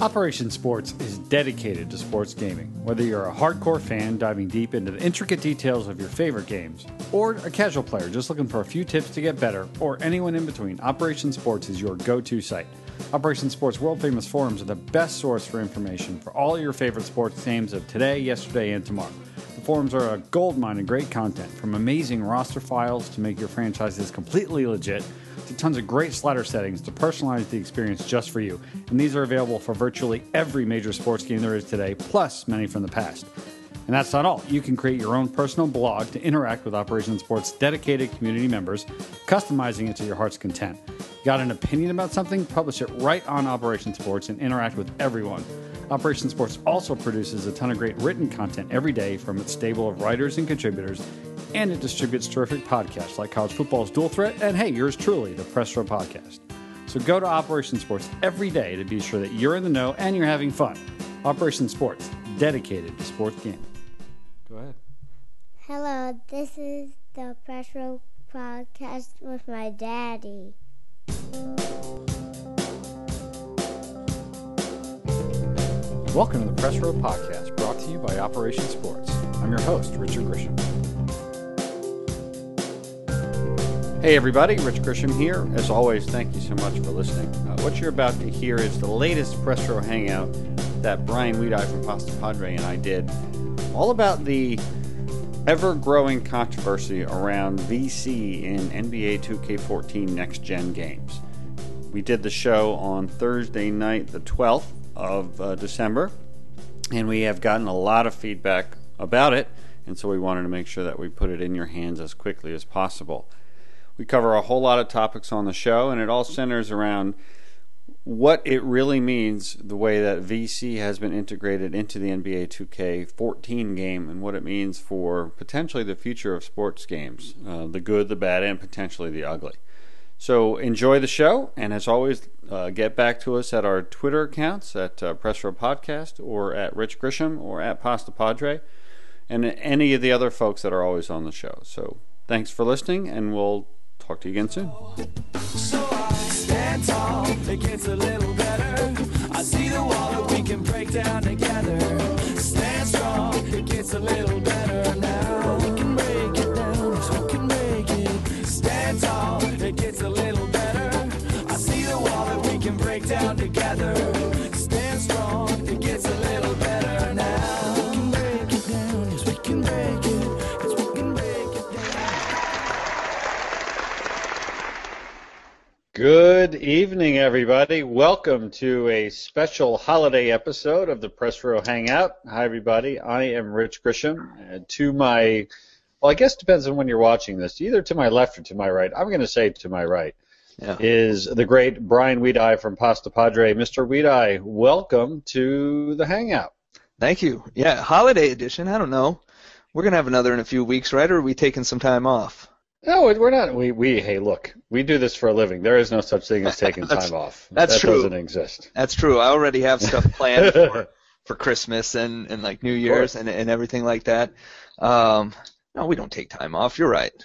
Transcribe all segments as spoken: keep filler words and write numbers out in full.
Operation Sports is dedicated to sports gaming. Whether you're a hardcore fan diving deep into the intricate details of your favorite games, or a casual player just looking for a few tips to get better, or anyone in between, Operation Sports is your go-to site. Operation Sports' world-famous forums are the best source for information for all your favorite sports games of today, yesterday, and tomorrow. The forums are a goldmine of great content, from amazing roster files to make your franchises completely legit, to tons of great slider settings to personalize the experience just for you. And these are available for virtually every major sports game there is today, plus many from the past. And that's not all. You can create your own personal blog to interact with Operation Sports' dedicated community members, customizing it to your heart's content. Got an opinion about something? Publish it right on Operation Sports and interact with everyone. Operation Sports also produces a ton of great written content every day from its stable of writers and contributors, and it distributes terrific podcasts like College Football's Dual Threat and, hey, yours truly, the Press Row Podcast. So go to Operation Sports every day to be sure that you're in the know and you're having fun. Operation Sports, dedicated to sports gaming. Go ahead. Hello, this is the Press Row Podcast with my daddy. Welcome to the Press Row Podcast, brought to you by Operation Sports. I'm your host, Richard Grisham. Hey everybody, Rich Grisham here. As always, thank you so much for listening. Uh, what you're about to hear is the latest Press Row Hangout that Brian Weedi from Pasta Padre and I did, all about the ever-growing controversy around V C in N B A two K fourteen next-gen games. We did the show on Thursday night, the twelfth of uh, December, and we have gotten a lot of feedback about it, and so we wanted to make sure that we put it in your hands as quickly as possible. We cover a whole lot of topics on the show, and it all centers around what it really means, the way that V C has been integrated into the N B A two K fourteen game, and what it means for potentially the future of sports games, uh, the good, the bad, and potentially the ugly. So enjoy the show, and as always, uh, get back to us at our Twitter accounts, at uh, Press Row Podcast, or at Rich Grisham, or at Pasta Padre, and any of the other folks that are always on the show. So thanks for listening, and we'll talk to you again soon. So I stand tall, it gets a little better. I see the wall that we can break down together. Stand strong, it gets a little better now. We can break it down, yes, we can break it. Stand tall, it gets a little better. I see the wall that we can break down together. Stand strong, it gets a little better now. We can break it down, yes, we can break it. Yes, we can break it down. Good evening, everybody. Welcome to a special holiday episode of the Press Row Hangout. Hi, everybody. I am Rich Grisham. And to my, well, I guess it depends on when you're watching this, either to my left or to my right. I'm going to say to my right yeah. is the great Brian Weedi from Pasta Padre. Mister Weedi, welcome to the Hangout. Thank you. Yeah, holiday edition. I don't know. We're going to have another in a few weeks, right? Or are we taking some time off? No, we're not. We, we, hey, look, we do this for a living. There is no such thing as taking time off. That's that true. That doesn't exist. That's true. I already have stuff planned for, for Christmas and, and like New Year's and, and everything like that. Um, no, we don't take time off. You're right.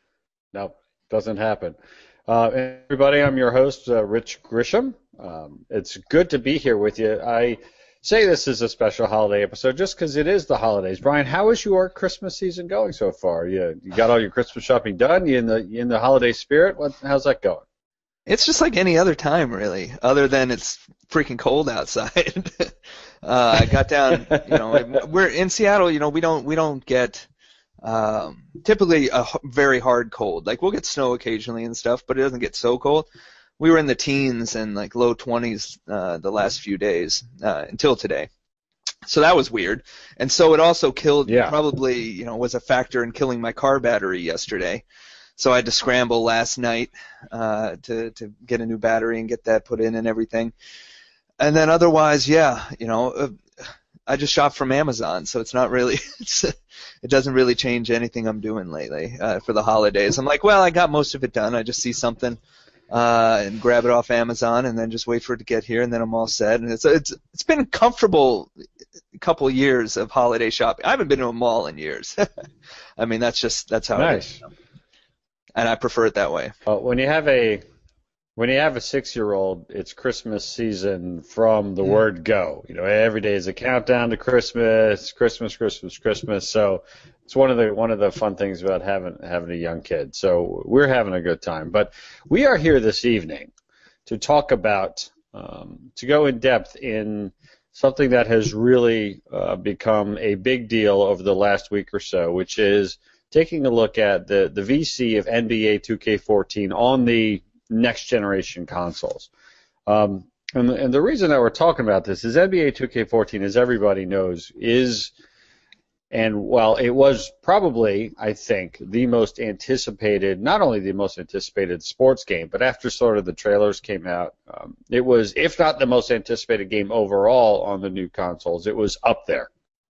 No, doesn't happen. Uh, everybody, I'm your host, uh, Rich Grisham. Um, it's good to be here with you. I say this is a special holiday episode just because it is the holidays. Brian, how is your Christmas season going so far? You, you got all your Christmas shopping done? You in the you in the holiday spirit? What, how's that going? It's just like any other time, really, other than it's freaking cold outside. uh, I got down, you know, we're in Seattle. You know, we don't we don't get um, typically a very hard cold. Like we'll get snow occasionally and stuff, but it doesn't get so cold. We were in the teens and like low twenties uh, the last few days uh, until today. So that was weird. And so it also killed, yeah. probably, you know, was a factor in killing my car battery yesterday. So I had to scramble last night uh, to, to get a new battery and get that put in and everything. And then otherwise, yeah, you know, uh, I just shop from Amazon, so it's not really, it's, it doesn't really change anything I'm doing lately uh, for the holidays. I'm like, well, I got most of it done. I just see something. Uh, and grab it off Amazon, and then just wait for it to get here, and then I'm all set. And it's it's it's been a comfortable couple years of holiday shopping. I haven't been to a mall in years. I mean, that's just that's how nice. It is. And I prefer it that way. Uh, when you have a when you have a six-year-old, it's Christmas season from the Mm. word go. You know, every day is a countdown to Christmas, Christmas, Christmas, Christmas. So it's one of the one of the fun things about having having a young kid. So we're having a good time. But we are here this evening to talk about, um, to go in depth in something that has really uh, become a big deal over the last week or so, which is taking a look at the, the V C of N B A two K fourteen on the next generation consoles. Um, and, and the reason that we're talking about this is N B A two K fourteen, as everybody knows, is, and while it was probably, I think, the most anticipated, not only the most anticipated sports game, but after sort of the trailers came out, um, it was, if not the most anticipated game overall on the new consoles, it was up there.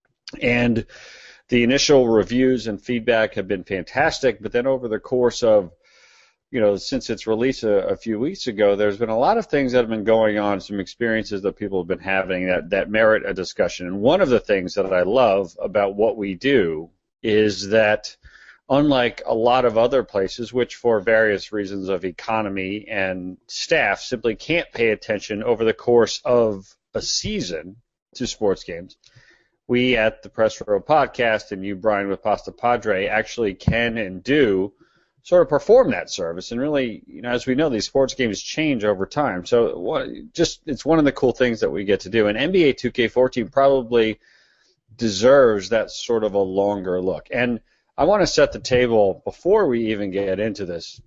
And the initial reviews and feedback have been fantastic, but then over the course of, you know, since its release a, a few weeks ago, there's been a lot of things that have been going on, some experiences that people have been having that, that merit a discussion. And one of the things that I love about what we do is that, unlike a lot of other places, which for various reasons of economy and staff simply can't pay attention over the course of a season to sports games, we at the Press Row Podcast, and you, Brian, with Pasta Padre, actually can and do sort of perform that service. And really, you know, as we know, these sports games change over time. So what, just it's one of the cool things that we get to do. And N B A two K fourteen probably deserves that sort of a longer look. And I want to set the table before we even get into this.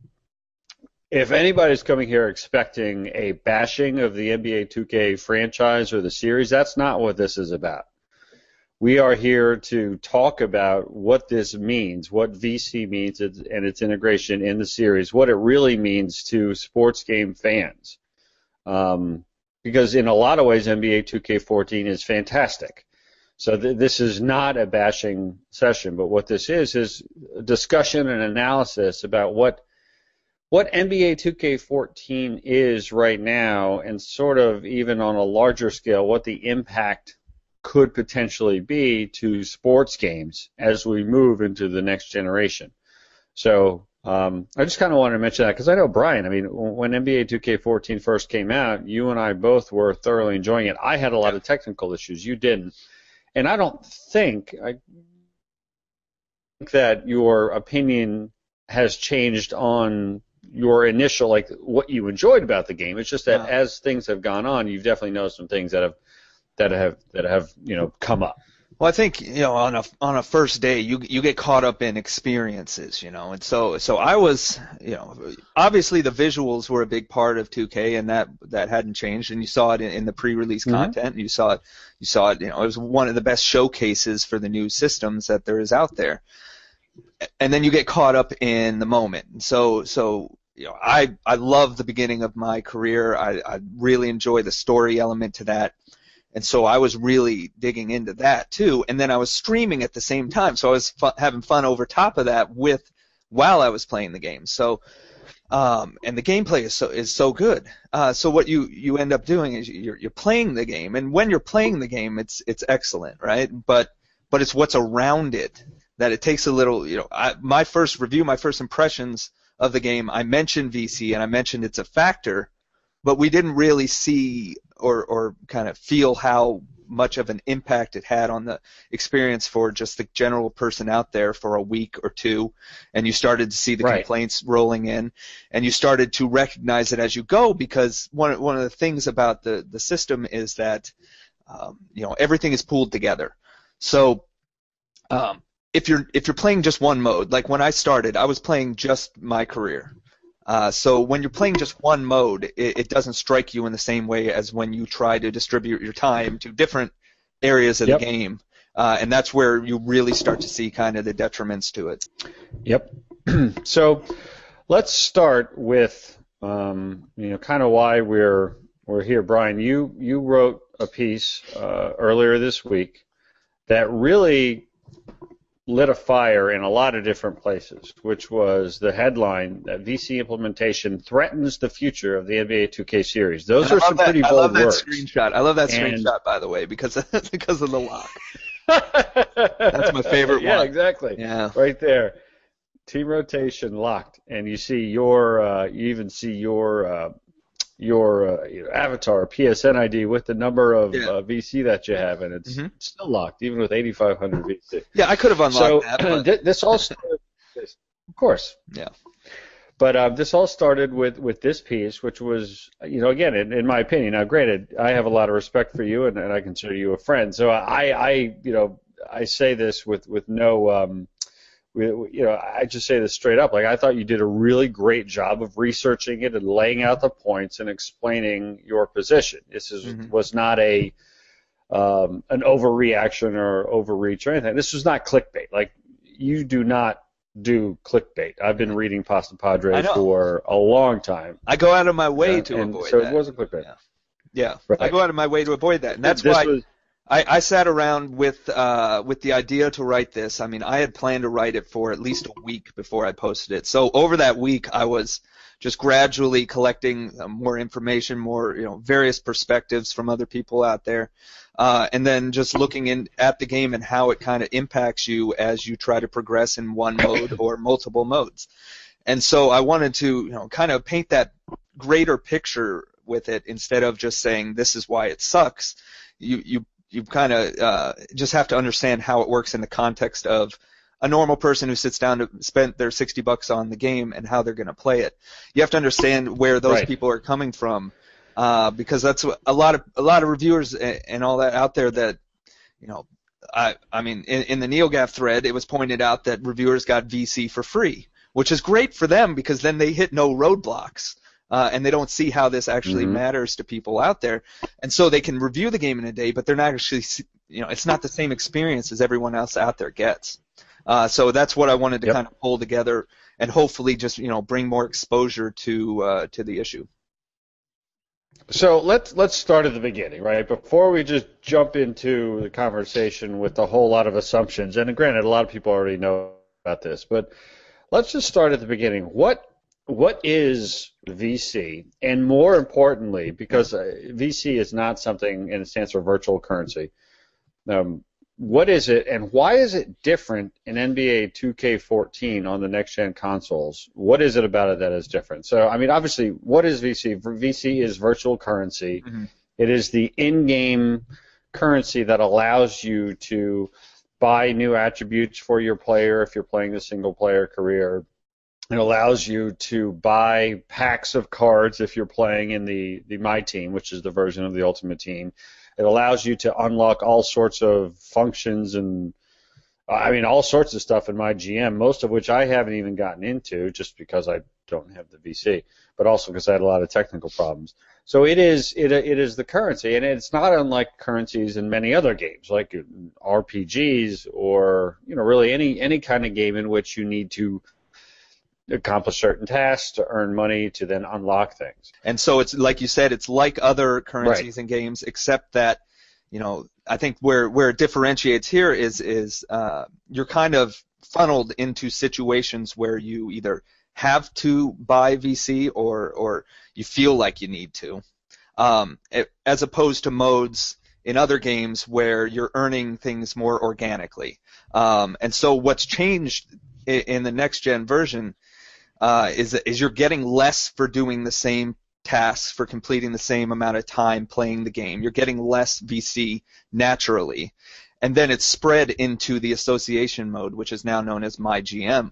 If anybody's coming here expecting a bashing of the N B A two K franchise or the series, that's not what this is about. We are here to talk about what this means, what V C means and its integration in the series, what it really means to sports game fans. Um, because in a lot of ways, N B A two K fourteen is fantastic. So th- this is not a bashing session, but what this is is a discussion and analysis about what what N B A two K fourteen is right now, and sort of even on a larger scale, what the impact could potentially be to sports games as we move into the next generation. So um, I just kind of wanted to mention that because I know, Brian, I mean, when N B A two K fourteen first came out, you and I both were thoroughly enjoying it. I had a lot of technical issues. You didn't. And I don't think, I think that your opinion has changed on your initial, like, what you enjoyed about the game. It's just that Yeah. as things have gone on, you've definitely noticed some things that have that have that have you know come up. Well, I think, you know, on a on a first day, you you get caught up in experiences, you know, and so so I was, you know, obviously the visuals were a big part of two K, and that that hadn't changed, and you saw it in, in the pre-release Mhm. content. You saw it, you saw it, you know, it was one of the best showcases for the new systems that there is out there. And then you get caught up in the moment. And so so you know, I I love the beginning of my career. I I really enjoy the story element to that. And so I was really digging into that too, and then I was streaming at the same time, so I was fu- having fun over top of that with while I was playing the game. So, um, and the gameplay is so is so good. Uh, so what you, you end up doing is you're you're playing the game, and when you're playing the game, it's it's excellent, right? But but it's what's around it that it takes a little. You know, I, my first review, my first impressions of the game, I mentioned V C and I mentioned it's a factor, but we didn't really see or or kind of feel how much of an impact it had on the experience for just the general person out there for a week or two, and you started to see the Right. complaints rolling in, and you started to recognize it as you go, because one one of the things about the the system is that um, you know, everything is pooled together. So um, if you're if you're playing just one mode, like when I started, I was playing just my career. Uh, so when you're playing just one mode, it, it doesn't strike you in the same way as when you try to distribute your time to different areas of Yep. the game, uh, and that's where you really start to see kind of the detriments to it. Yep. So let's start with um, you know kind of why we're we're here. Brian, you you wrote a piece uh, earlier this week that really lit a fire in a lot of different places, which was the headline that V C implementation threatens the future of the N B A two K series. Those And I are love some that- pretty I bold love that words. screenshot. I love that And- screenshot, by the way, because of, because of the lock. That's my favorite yeah, one. exactly. Yeah. Right there. Team rotation locked, and you see your, uh, you even see your uh, your uh, your avatar P S N I D with the number of Yeah. uh, V C that you have, and it's Mhm. still locked, even with eighty-five hundred V C. Yeah, I could have unlocked So that. But, th- this all started, of course. yeah. But uh, this all started with, with this piece, which was, you know, again, in, in my opinion. Now, granted, I have a lot of respect for you, and, and I consider you a friend. So I, I, you know, I say this with with no, um, with, you know, I just say this straight up. Like, I thought you did a really great job of researching it and laying out the points and explaining your position. This is Mhm. was not a um, an overreaction or overreach or anything. This was not clickbait. Like, you do not do clickbait. I've been reading Pasta I Padre know. for a long time. I go out of my way and- to and avoid so that. it wasn't clickbait. Yeah. Yeah, Right. I go out of my way to avoid that, and that's this why was, I, I sat around with uh, with the idea to write this. I mean, I had planned to write it for at least a week before I posted it. So over that week, I was just gradually collecting uh, more information, more you know, various perspectives from other people out there, uh, and then just looking in at the game and how it kind of impacts you as you try to progress in one mode or multiple modes. And so I wanted to, you know, kind of paint that greater picture with it instead of just saying this is why it sucks. You you you kind of uh, just have to understand how it works in the context of a normal person who sits down to spend their sixty bucks on the game and how they're going to play it. You have to understand where those Right. people are coming from, uh, because that's what a lot of a lot of reviewers and, and all that out there that, you know, I I mean in, in the NeoGAF thread it was pointed out that reviewers got V C for free, which is great for them because then they hit no roadblocks. Uh, and they don't see how this actually Mhm. matters to people out there, and so they can review the game in a day, but they're not actually, you know, it's not the same experience as everyone else out there gets. Uh, so that's what I wanted to Yep. kind of pull together, and hopefully just you know bring more exposure to uh, to the issue. So let's let's start at the beginning, right? Before we just jump into the conversation with a whole lot of assumptions, and granted, a lot of people already know about this, but let's just start at the beginning. What what is V C? And more importantly, because uh, V C is not something, and it stands for virtual currency. Um, what is it, and why is it different in N B A two K fourteen on the next-gen consoles? What is it about it that is different? So, I mean, obviously, what is V C? V C is virtual currency. Mm-hmm. It is the in-game currency that allows you to buy new attributes for your player if you're playing the single-player career. It allows you to buy packs of cards if you're playing in the, the My Team, which is the version of the Ultimate Team. It allows you to unlock all sorts of functions and, I mean, all sorts of stuff in my G M, most of which I haven't even gotten into just because I don't have the V C, but also because I had a lot of technical problems. So it is it it is the currency, and it's not unlike currencies in many other games, like R P Gs or, you know, really any any kind of game in which you need to accomplish certain tasks to earn money to then unlock things. And so it's like you said, it's like other currencies and games, except that, you know, I think where where it differentiates here is is uh, you're kind of funneled into situations where you either have to buy V C or or you feel like you need to, um, it, as opposed to modes in other games where you're earning things more organically. Um, and so what's changed in, in the next gen version Uh, is is you're getting less for doing the same tasks, for completing the same amount of time playing the game. You're getting less V C naturally. And then it's spread into the association mode, which is now known as My G M,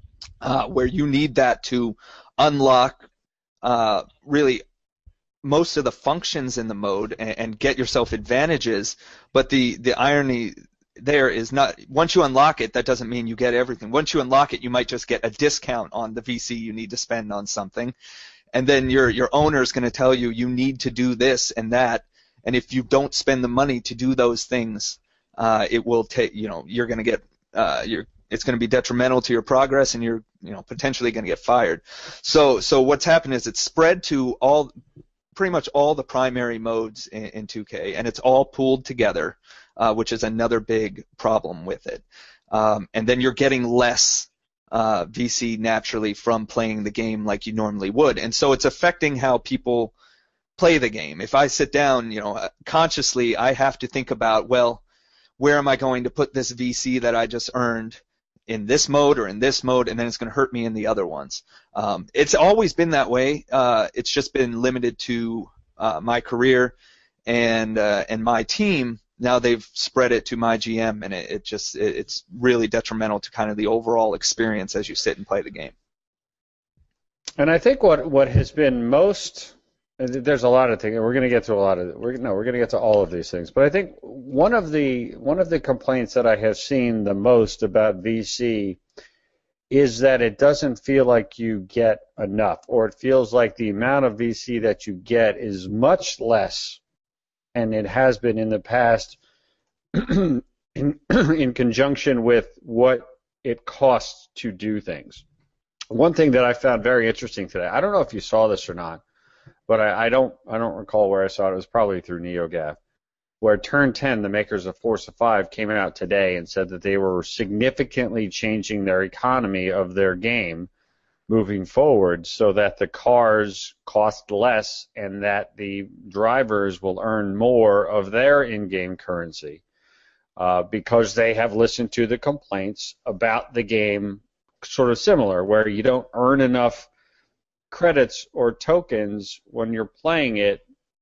uh, where you need that to unlock uh, really most of the functions in the mode and, and get yourself advantages. But the, the irony there is not, once you unlock it, that doesn't mean you get everything. Once you unlock it, you might just get a discount on the V C you need to spend on something, and then your your owner is going to tell you you need to do this and that, and if you don't spend the money to do those things, uh, it will take, you know, you're going to get, uh, you're, it's going to be detrimental to your progress, and you're, you know, potentially going to get fired. So so what's happened is it's spread to all, pretty much all the primary modes in, in two K, and it's all pooled together. Uh, which is another big problem with it. Um, and then you're getting less uh, V C naturally from playing the game like you normally would. And so it's affecting how people play the game. If I sit down, you know, consciously I have to think about, well, where am I going to put this V C that I just earned in this mode or in this mode, and then it's going to hurt me in the other ones. Um, it's always been that way. Uh, it's just been limited to uh, my career and uh, and my team. Now they've spread it to my G M, and it, it just it, it's really detrimental to kind of the overall experience as you sit and play the game. And I think what, what has been most, there's a lot of things. We're going to get to a lot of we're no, we're going to get to all of these things. But I think one of the one of the complaints that I have seen the most about V C is that it doesn't feel like you get enough, or it feels like the amount of V C that you get is much less, and it has been in the past in, in conjunction with what it costs to do things. One thing that I found very interesting today, I don't know if you saw this or not, but I, I don't I don't recall where I saw it. It was probably through NeoGAF, where Turn ten, the makers of Forza five, came out today and said that they were significantly changing their economy of their game moving forward so that the cars cost less and that the drivers will earn more of their in-game currency uh, because they have listened to the complaints about the game sort of similar, where you don't earn enough credits or tokens when you're playing it.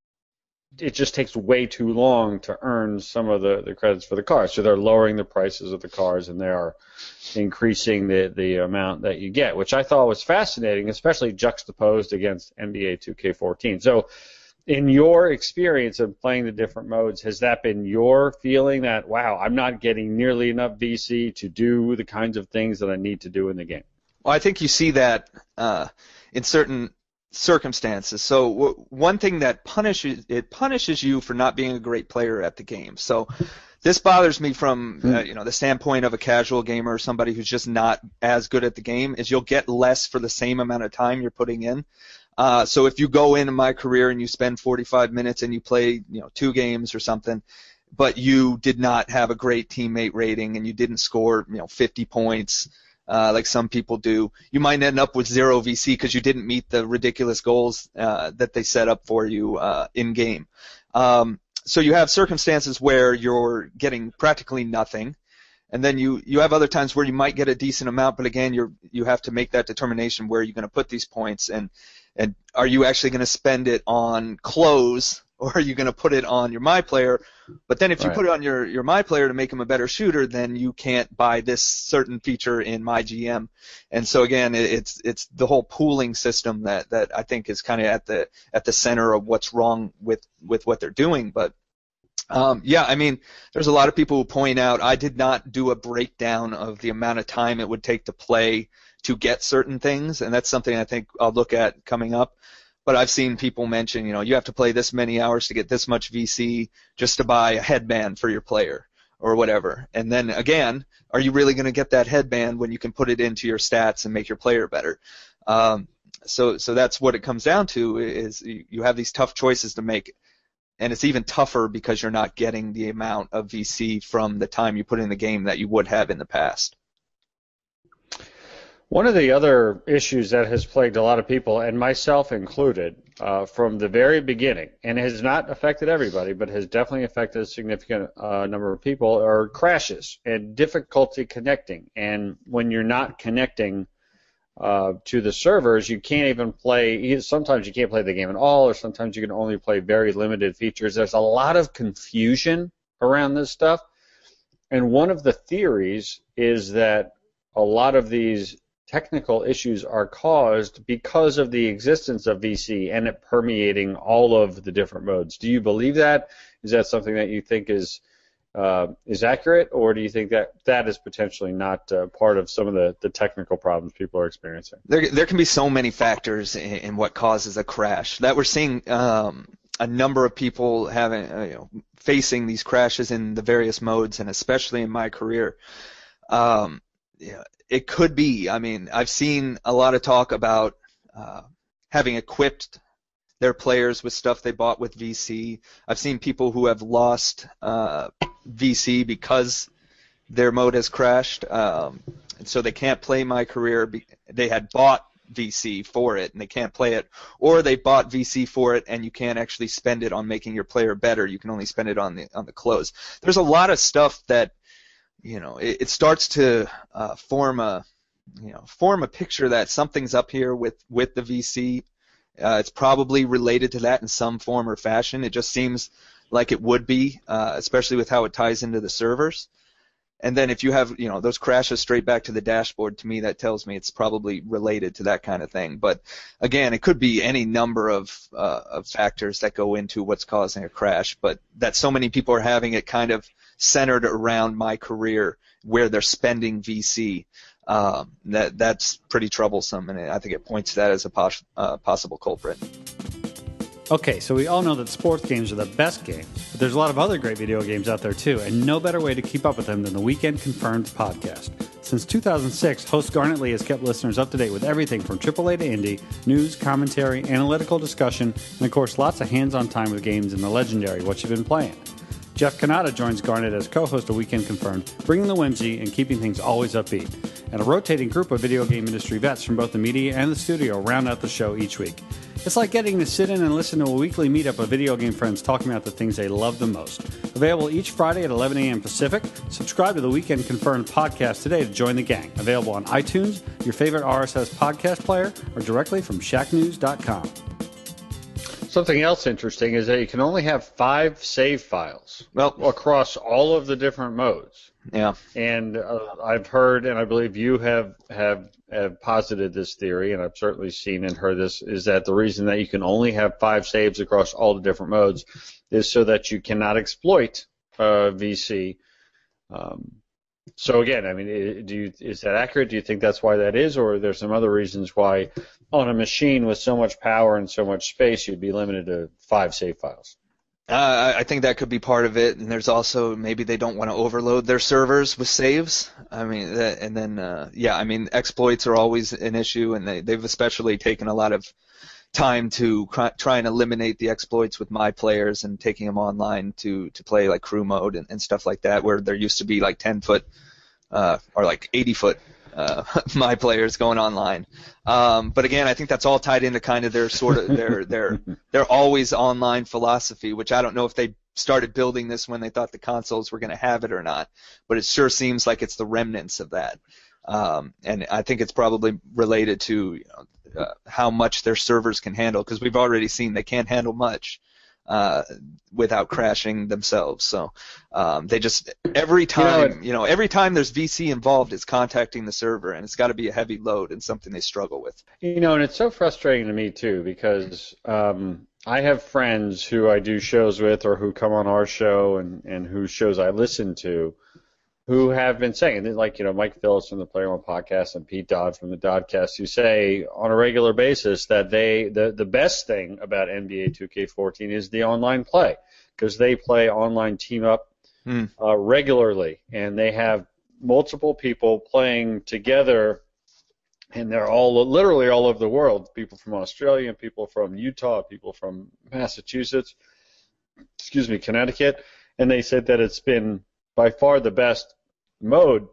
It just takes way too long to earn some of the, the credits for the cars. So they're lowering the prices of the cars, and they are increasing the, the amount that you get, which I thought was fascinating, especially juxtaposed against N B A two K fourteen. So in your experience of playing the different modes, has that been your feeling that, wow, I'm not getting nearly enough V C to do the kinds of things that I need to do in the game? Well, I think you see that uh, in certain circumstances. So w- one thing that punishes it punishes you for not being a great player at the game. So this bothers me from uh, you know the standpoint of a casual gamer or somebody who's just not as good at the game, is you'll get less for the same amount of time you're putting in. Uh, so if you go into my career and you spend forty-five minutes and you play, you know, two games or something, but you did not have a great teammate rating and you didn't score, you know, fifty points, uh, like some people do, you might end up with zero V C because you didn't meet the ridiculous goals uh, that they set up for you uh, in game. Um, so you have circumstances where you're getting practically nothing. And then you, you have other times where you might get a decent amount, but again, you're you have to make that determination where you're going to put these points, and and are you actually going to spend it on clothes, or are you going to put it on your My Player? But then if you Right. put it on your, your My Player to make him a better shooter, then you can't buy this certain feature in My G M. And so again, it, it's it's the whole pooling system that, that I think is kind of at the at the center of what's wrong with, with what they're doing. But Um, yeah, I mean, there's a lot of people who point out I did not do a breakdown of the amount of time it would take to play to get certain things, and that's something I think I'll look at coming up. But I've seen people mention, you know, you have to play this many hours to get this much V C just to buy a headband for your player or whatever. And then again, are you really going to get that headband when you can put it into your stats and make your player better? Um, so, so that's what it comes down to, is you have these tough choices to make. And it's even tougher because you're not getting the amount of V C from the time you put in the game that you would have in the past. One of the other issues that has plagued a lot of people, and myself included, uh, from the very beginning, and has not affected everybody, but has definitely affected a significant uh, number of people, are crashes and difficulty connecting. And when you're not connecting uh, to the servers, you can't even play. Sometimes you can't play the game at all, or sometimes you can only play very limited features. There's a lot of confusion around this stuff. And one of the theories is that a lot of these technical issues are caused because of the existence of V C and it permeating all of the different modes. Do you believe that? Is that something that you think is uh, is accurate, or do you think that that is potentially not uh, part of some of the, the technical problems people are experiencing? There, there can be so many factors in, in what causes a crash that we're seeing. Um, a number of people having, uh, you know, facing these crashes in the various modes, and especially in my career. Um, yeah, it could be. I mean, I've seen a lot of talk about uh, having equipped their players with stuff they bought with V C. I've seen people who have lost uh, V C because their mode has crashed, um, and so they can't play my career. Be- they had bought V C for it, and they can't play it, or they bought V C for it, and you can't actually spend it on making your player better. You can only spend it on the on the close. There's a lot of stuff that you know, it, it starts to uh, form a, you know, form a picture that something's up here with, with the V C. Uh, it's probably related to that in some form or fashion. It just seems like it would be, uh, especially with how it ties into the servers. And then if you have, you know, those crashes straight back to the dashboard, to me that tells me it's probably related to that kind of thing. But again, it could be any number of, uh, of factors that go into what's causing a crash. But that so many people are having it kind of centered around my career where they're spending V C, um, that that's pretty troublesome, and I think it points to that as a pos- uh, possible culprit. Okay, so we all know that sports games are the best games, but there's a lot of other great video games out there too, and no better way to keep up with them than the Weekend Confirmed podcast. Since two thousand six, host Garnet Lee has kept listeners up to date with everything from triple A to indie, news, commentary, analytical discussion, and of course lots of hands-on time with games in the legendary What You've Been Playing. Jeff Kanata joins Garnet as co-host of Weekend Confirmed, bringing the whimsy and keeping things always upbeat. And a rotating group of video game industry vets from both the media and the studio round out the show each week. It's like getting to sit in and listen to a weekly meetup of video game friends talking about the things they love the most. Available each Friday at eleven a.m. Pacific. Subscribe to the Weekend Confirmed podcast today to join the gang. Available on iTunes, your favorite R S S podcast player, or directly from Shack News dot com. Something else interesting is that you can only have five save files well, across all of the different modes. Yeah. And uh, I've heard, and I believe you have, have have posited this theory, and I've certainly seen and heard this, is that the reason that you can only have five saves across all the different modes is so that you cannot exploit uh, V C. Um, so again, I mean, do you, is that accurate? Do you think that's why that is, or are there some other reasons why on a machine with so much power and so much space you'd be limited to five save files? Uh, I think that could be part of it, and there's also maybe they don't want to overload their servers with saves. I mean, that, and then uh, yeah, I mean, exploits are always an issue, and they, they've especially taken a lot of time to cr- try and eliminate the exploits with my players and taking them online to to play like crew mode and, and stuff like that, where there used to be like ten foot uh, or like eighty foot uh, my players going online. Um, but again, I think that's all tied into kind of their sort of their their their always online philosophy, which I don't know if they started building this when they thought the consoles were going to have it or not, but it sure seems like it's the remnants of that. Um, and I think it's probably related to you know, uh, how much their servers can handle, because we've already seen they can't handle much uh, without crashing themselves. So um, they just every time you know, you know every time there's V C involved, it's contacting the server, and it's got to be a heavy load and something they struggle with. You know, and it's so frustrating to me too, because um, I have friends who I do shows with or who come on our show and and whose shows I listen to, who have been saying, like, you know, Mike Phillips from the Player One podcast and Pete Dodd from the Doddcast, who say on a regular basis that they the, the best thing about N B A two K fourteen is the online play, because they play online team up hmm. uh, regularly, and they have multiple people playing together, and they're all literally all over the world, people from Australia, people from Utah, people from Massachusetts, excuse me, Connecticut, and they said that it's been by far the best mode,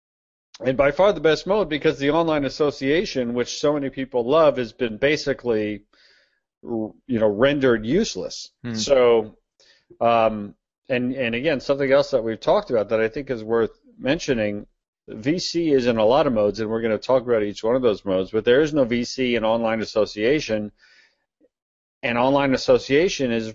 and by far the best mode because the online association, which so many people love, has been basically, you know, rendered useless. Hmm. So, um, and and again, something else that we've talked about that I think is worth mentioning, V C is in a lot of modes, and we're going to talk about each one of those modes, but there is no V C in online association, and online association is,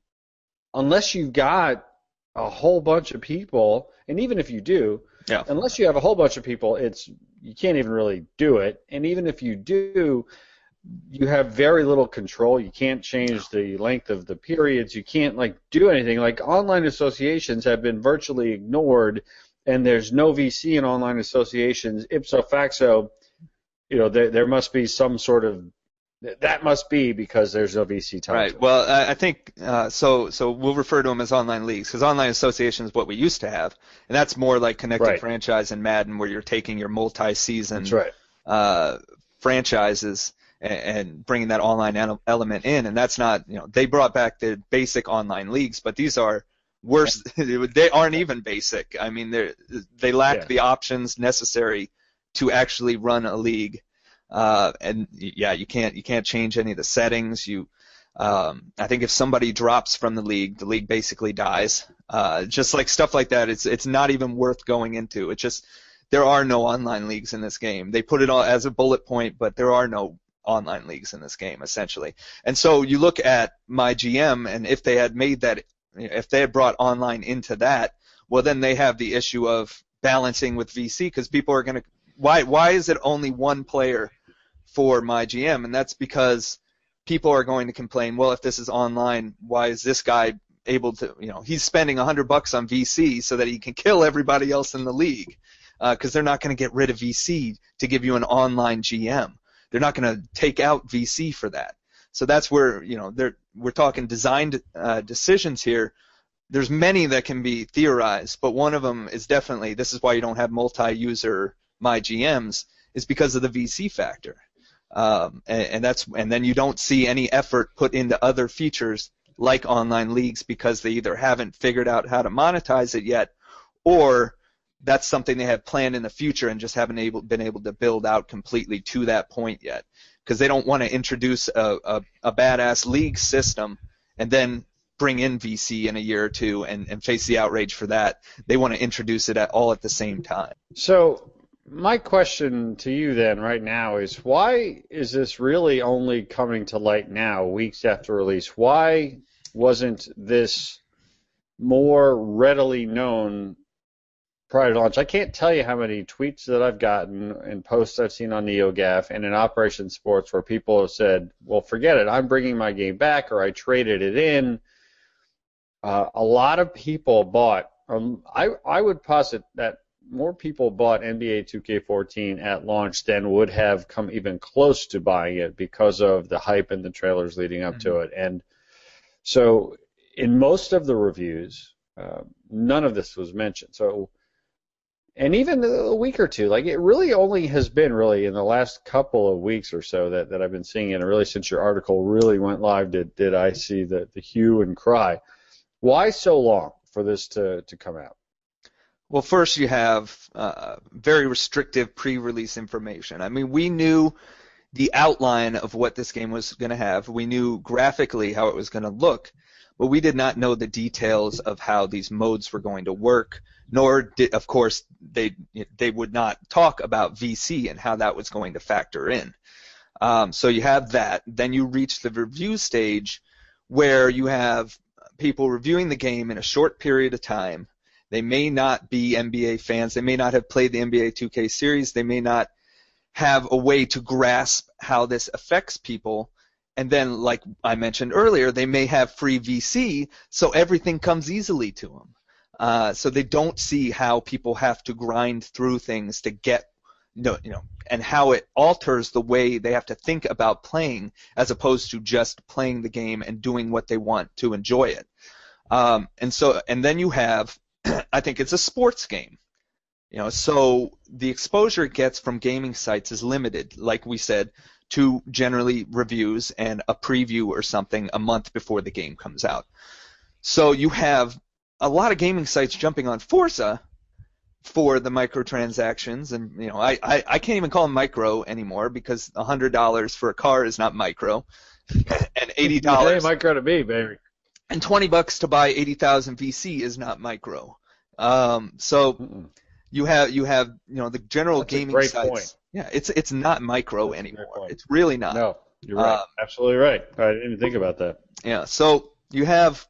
unless you've got a whole bunch of people, and even if you do, yeah. unless you have a whole bunch of people, it's you can't even really do it. And even if you do, you have very little control. You can't change the length of the periods. You can't like do anything. Like online associations have been virtually ignored, and there's no V C in online associations. Ipso facto, you know, there there must be some sort of That must be because there's no V C time. Right. Well, I think uh, so. So we'll refer to them as online leagues, because online association is what we used to have, and that's more like Connected right. Franchise and Madden, where you're taking your multi-season that's right. uh, franchises and, and bringing that online element in. And that's not, you know, they brought back the basic online leagues, but these are worse. They aren't even basic. I mean, they they lack yeah. the options necessary to actually run a league. Uh, and yeah, you can't you can't change any of the settings. You Um, I think if somebody drops from the league, the league basically dies. Uh, just like stuff like that, it's it's not even worth going into. It's just there are no online leagues in this game. They put it all as a bullet point, but there are no online leagues in this game essentially. And so you look at my G M, and if they had made that, if they had brought online into that, well then they have the issue of balancing with V C because people are going to. Why why is it only one player for my G M? And that's because people are going to complain, well, if this is online, why is this guy able to, you know, he's spending a hundred bucks on V C so that he can kill everybody else in the league, because uh, they're not going to get rid of V C to give you an online G M. They're not going to take out V C for that. So that's where, you know, they're, we're talking designed uh, decisions here. There's many that can be theorized, but one of them is definitely, this is why you don't have multi-user my G Ms, is because of the V C factor. Um, and, and that's and then you don't see any effort put into other features like online leagues because they either haven't figured out how to monetize it yet, or that's something they have planned in the future and just haven't able, been able to build out completely to that point yet, because they don't want to introduce a, a, a badass league system and then bring in V C in a year or two and, and face the outrage for that. They want to introduce it at all at the same time. So my question to you then right now is, why is this really only coming to light now, weeks after release? Why wasn't this more readily known prior to launch? I can't tell you how many tweets that I've gotten and posts I've seen on NeoGAF and in Operation Sports where people have said, well, forget it, I'm bringing my game back, or I traded it in. Uh, a lot of people bought, um, I, I would posit that more people bought N B A two K fourteen at launch than would have come even close to buying it because of the hype and the trailers leading up mm-hmm. to it. And so in most of the reviews, uh, none of this was mentioned. So, and even a week or two, like it really only has been really in the last couple of weeks or so that, that I've been seeing it, and really since your article really went live did, did I see the, the hue and cry. Why so long for this to, to come out? Well, first you have uh, very restrictive pre-release information. I mean, we knew the outline of what this game was going to have. We knew graphically how it was going to look, but we did not know the details of how these modes were going to work, nor did, of course, they they would not talk about V C and how that was going to factor in. Um, so you have that. Then you reach the review stage where you have people reviewing the game in a short period of time. They may not be N B A fans. They may not have played the N B A two K series. They may not have a way to grasp how this affects people. And then, like I mentioned earlier, they may have free V C, so everything comes easily to them. Uh, so they don't see how people have to grind through things to get, you know, you know, and how it alters the way they have to think about playing, as opposed to just playing the game and doing what they want to enjoy it. Um, and so, and then you have, I think it's a sports game, you know, so the exposure it gets from gaming sites is limited, like we said, to generally reviews and a preview or something a month before the game comes out. So you have a lot of gaming sites jumping on Forza for the microtransactions, and you know, I, I, I can't even call them micro anymore because one hundred dollars for a car is not micro, and eighty dollars hey, micro to me, baby. And twenty bucks to buy eighty thousand V C is not micro. Um, so Mm-mm. you have you have you know the general That's gaming a great sites. Point. Yeah, it's it's not micro That's anymore. It's really not. No, you're right. Um, Absolutely right. I didn't even think about that. Yeah. So you have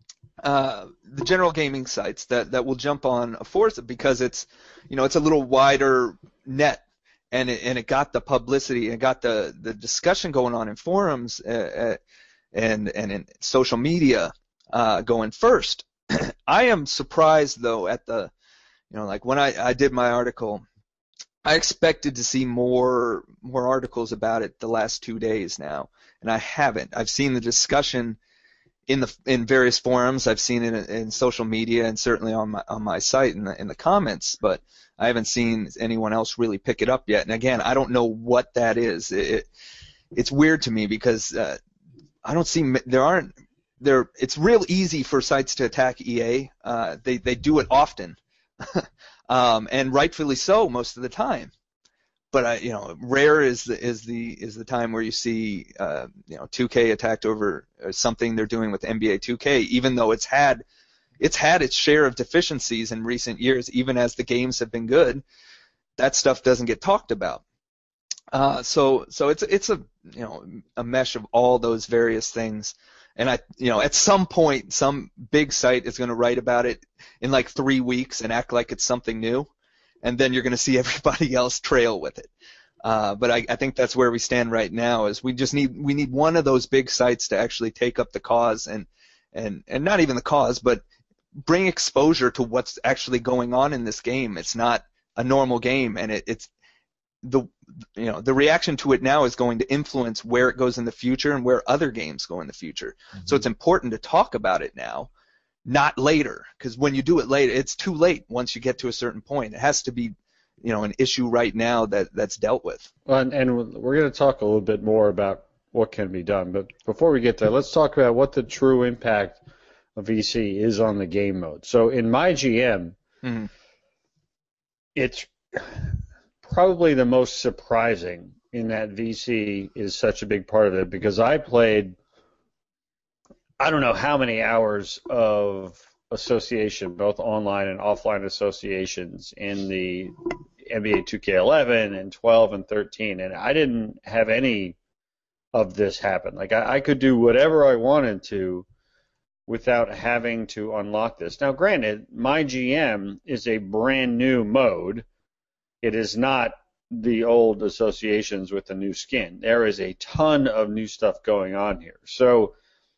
uh, the general gaming sites that, that will jump on a Forza because it's you know it's a little wider net, and it and it got the publicity and it got the the discussion going on in forums. Uh, uh, and and in social media uh, going first. I am surprised, though, at the, you know, like when I, I did my article, I expected to see more more articles about it the last two days now, and I haven't. I've seen the discussion in the in various forums. I've seen it in, in social media and certainly on my on my site in the in the comments, but I haven't seen anyone else really pick it up yet. And again, I don't know what that is. It, it it's weird to me because uh, I don't see there aren't there. It's real easy for sites to attack E A. Uh, they they do it often, um, and rightfully so most of the time. but I, you know, rare is the is the is the time where you see, uh, you know, two K attacked over something they're doing with N B A two K, even though it's had it's had its share of deficiencies in recent years, even as the games have been good. That stuff doesn't get talked about. Uh, so so it's it's a you know a mesh of all those various things. And I, you know, at some point, some big site is going to write about it in like three weeks and act like it's something new, and then you're going to see everybody else trail with it. Uh, but I, I think that's where we stand right now. Is we just need we need one of those big sites to actually take up the cause and and and not even the cause, but bring exposure to what's actually going on in this game. It's not a normal game, and it, it's the you know the reaction to it now is going to influence where it goes in the future and where other games go in the future. Mm-hmm. So it's important to talk about it now, not later, because when you do it later, it's too late. Once you get to a certain point, it has to be you know an issue right now that that's dealt with. Well, and, and we're going to talk a little bit more about what can be done, but before we get there, let's talk about what the true impact of V C is on the game mode. So in MyGM, mm-hmm. it's probably the most surprising in that V C is such a big part of it, because I played I don't know how many hours of association, both online and offline associations, in the N B A two K eleven and twelve and thirteen, and I didn't have any of this happen. Like I, I could do whatever I wanted to without having to unlock this. Now, granted, MyGM is a brand new mode. It is not the old associations with the new skin. There is a ton of new stuff going on here. So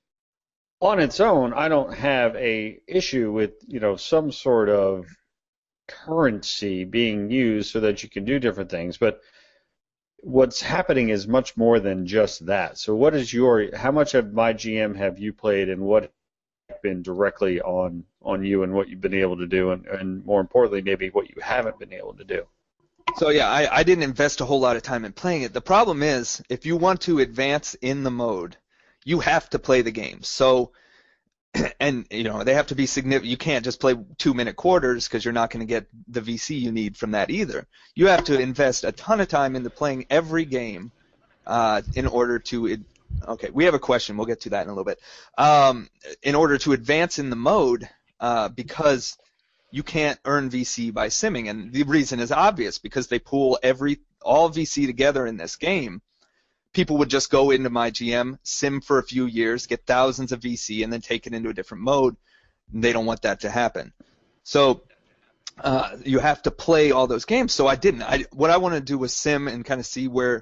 on its own, I don't have a issue with, you know, some sort of currency being used so that you can do different things. But what's happening is much more than just that. So what is your, how much of MyGM have you played, and what has been directly on, on you and what you've been able to do, and, and more importantly, maybe what you haven't been able to do? So yeah, I, I didn't invest a whole lot of time in playing it. The problem is, if you want to advance in the mode, you have to play the game. So, and you know, they have to be significant. You can't just play two-minute quarters, because you're not going to get the V C you need from that either. You have to invest a ton of time into playing every game uh, in order to. Okay, we have a question. We'll get to that in a little bit. Um, in order to advance in the mode, uh, because you can't earn V C by simming, and the reason is obvious, because they pool every all V C together in this game. People would just go into MyGM, sim for a few years, get thousands of V C, and then take it into a different mode. They don't want that to happen. So uh, you have to play all those games. So I didn't. I, what I wanted to do was sim and kind of see where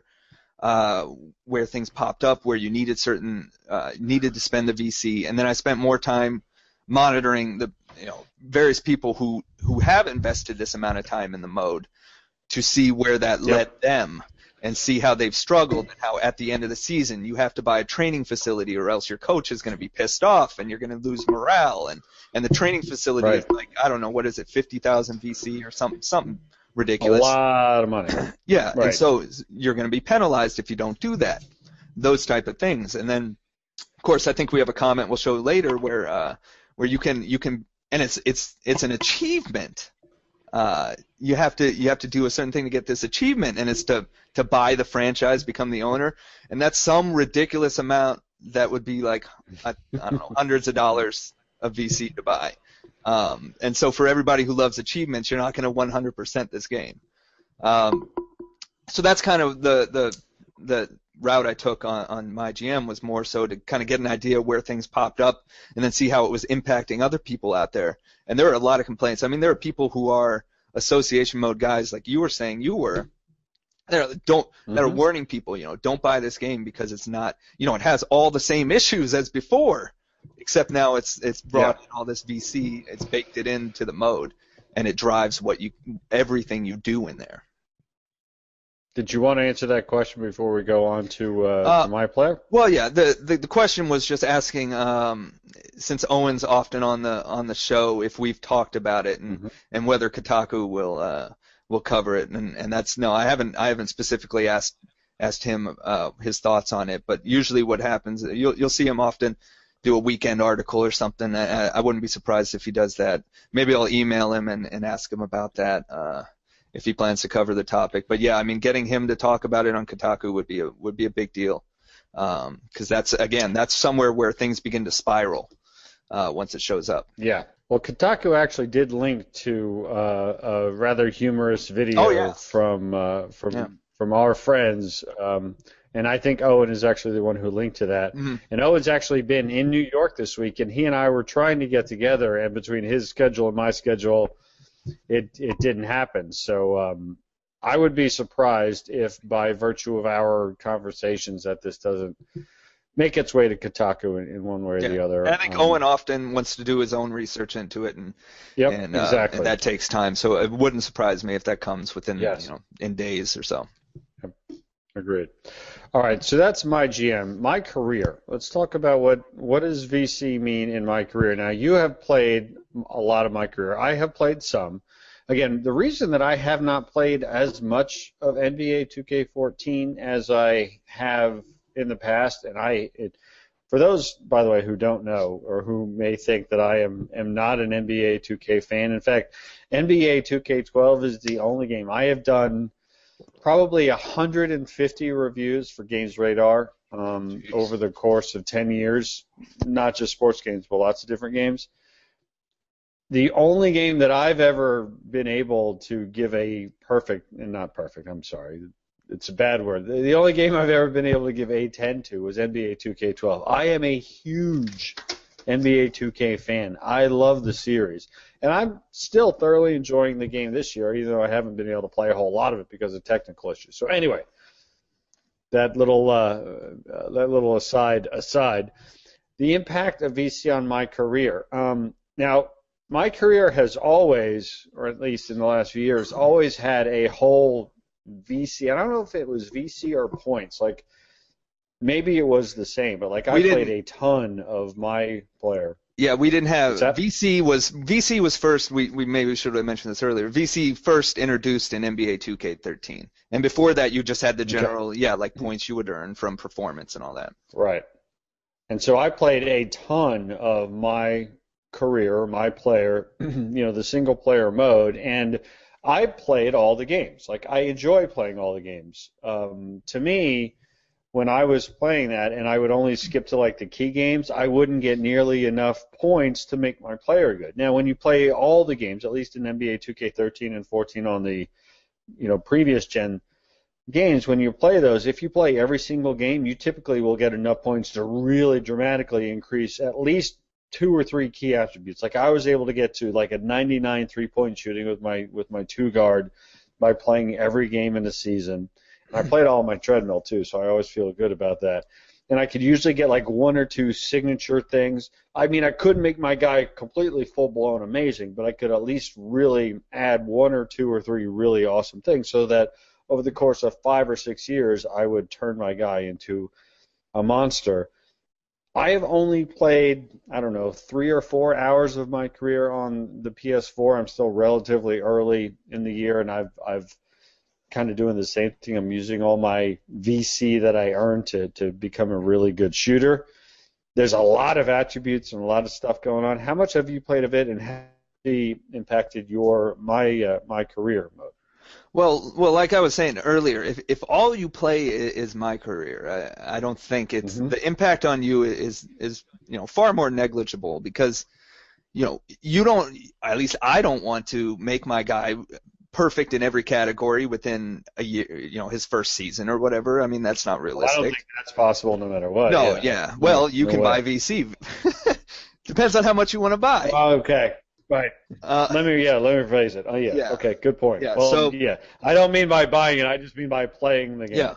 uh, where things popped up, where you needed certain uh, needed to spend the V C, and then I spent more time monitoring the you know various people who who have invested this amount of time in the mode to see where that yep. led them, and see how they've struggled, and how at the end of the season you have to buy a training facility, or else your coach is going to be pissed off and you're going to lose morale, and and the training facility right. is like, I don't know, what is it, fifty thousand V C or something something ridiculous. A lot of money. Yeah, right. And so you're going to be penalized if you don't do that. Those type of things. And then, of course, I think we have a comment we'll show later where uh, where you can you can and it's it's it's an achievement. Uh, you have to you have to do a certain thing to get this achievement, and it's to to buy the franchise, become the owner, and that's some ridiculous amount that would be like I, I don't know hundreds of dollars of V C to buy. Um, and so for everybody who loves achievements, you're not going to one hundred percent this game. Um, so that's kind of the the the route I took on, on MyGM, was more so to kind of get an idea where things popped up, and then see how it was impacting other people out there. And there are a lot of complaints. I mean, there are people who are association mode guys, like you were saying you were, that are, don't mm-hmm. that are warning people, you know, don't buy this game because it's not, you know, it has all the same issues as before, except now it's it's brought yeah. in all this V C, it's baked it into the mode, and it drives what you everything you do in there. Did you want to answer that question before we go on to, uh, uh, to my player? Well, yeah. The, the the question was just asking, um, since Owen's often on the on the show, if we've talked about it, and, mm-hmm. and whether Kotaku will uh, will cover it, and, and that's no, I haven't I haven't specifically asked asked him uh, his thoughts on it, but usually what happens, you'll you'll see him often do a weekend article or something. I, I wouldn't be surprised if he does that. Maybe I'll email him and, and ask him about that. Uh, if he plans to cover the topic. But yeah, I mean, getting him to talk about it on Kotaku would be a would be a big deal, because um, that's again that's somewhere where things begin to spiral uh, once it shows up. Yeah. Well, Kotaku actually did link to uh, a rather humorous video Oh, yeah. from uh, from Yeah. from our friends, um, and I think Owen is actually the one who linked to that. Mhm. And Owen's actually been in New York this week, and he and I were trying to get together, and between his schedule and my schedule, it it didn't happen. So um, I would be surprised if, by virtue of our conversations, that this doesn't make its way to Kotaku in, in one way or Yeah. the other. And I think Um, Owen often wants to do his own research into it, and Yep, and, uh, exactly. and that takes time. So it wouldn't surprise me if that comes within Yes. you know in days or so. Agreed. All right, so that's my G M. My career. Let's talk about what what does V C mean in my career. Now, you have played a lot of my career. I have played some. Again, the reason that I have not played as much of N B A two K fourteen as I have in the past, and I, it, for those, by the way, who don't know or who may think that I am am not an N B A two K fan. In fact, N B A two K twelve is the only game I have done probably one hundred fifty reviews for Games Radar um, over the course of ten years, not just sports games, but lots of different games. The only game that I've ever been able to give a perfect, and not perfect, I'm sorry, it's a bad word. The the only game I've ever been able to give a ten to was N B A two K twelve. I am a huge N B A two K fan. I love the series. And I'm still thoroughly enjoying the game this year, even though I haven't been able to play a whole lot of it because of technical issues. So anyway, that little uh, uh, that little aside aside, the impact of V C on my career. Um, now, my career has always, or at least in the last few years, always had a whole V C. I don't know if it was V C or points. Like maybe it was the same, but like I We didn't- played a ton of my player. Yeah, we didn't have What's that? V C was V C was first. We we maybe should have mentioned this earlier. V C first introduced in N B A two K thirteen, and before that, you just had the general, yeah, like points you would earn from performance and all that. Right. And so I played a ton of my career, my player, you know, the single player mode, and I played all the games. Like I enjoy playing all the games. Um, to me, when I was playing that and I would only skip to like the key games, I wouldn't get nearly enough points to make my player good. Now, when you play all the games, at least in N B A two K thirteen and fourteen on the, you know, previous gen games, when you play those, if you play every single game, you typically will get enough points to really dramatically increase at least two or three key attributes. Like I was able to get to like a ninety-nine three-point shooting with my with my two guard by playing every game in the season. And I played all my treadmill too, so I always feel good about that. And I could usually get like one or two signature things. I mean, I couldn't make my guy completely full-blown amazing, but I could at least really add one or two or three really awesome things so that over the course of five or six years, I would turn my guy into a monster. I have only played, I don't know, three or four hours of my career on the P S four. I'm still relatively early in the year, and I've I've kind of doing the same thing. I'm using all my V C that I earned to, to become a really good shooter. There's a lot of attributes and a lot of stuff going on. How much have you played of it, and how has it impacted your my uh, my career mode? Well, well, like I was saying earlier, if if all you play i- is my career, I, I don't think it's Mhm. the impact on you is is you know far more negligible because you know you don't at least I don't want to make my guy perfect in every category within a year, you know, his first season or whatever. I mean, that's not Well, I realistic. don't think that's possible no matter what. no, yeah. yeah. Well, you no can way. buy V C. Depends on how much you want to buy. Okay. Right. Uh, Let me, yeah, let me rephrase it. Oh, yeah. Yeah. Okay, good point. Yeah, Well, so- yeah, I don't mean by buying it. I just mean by playing the game. Yeah.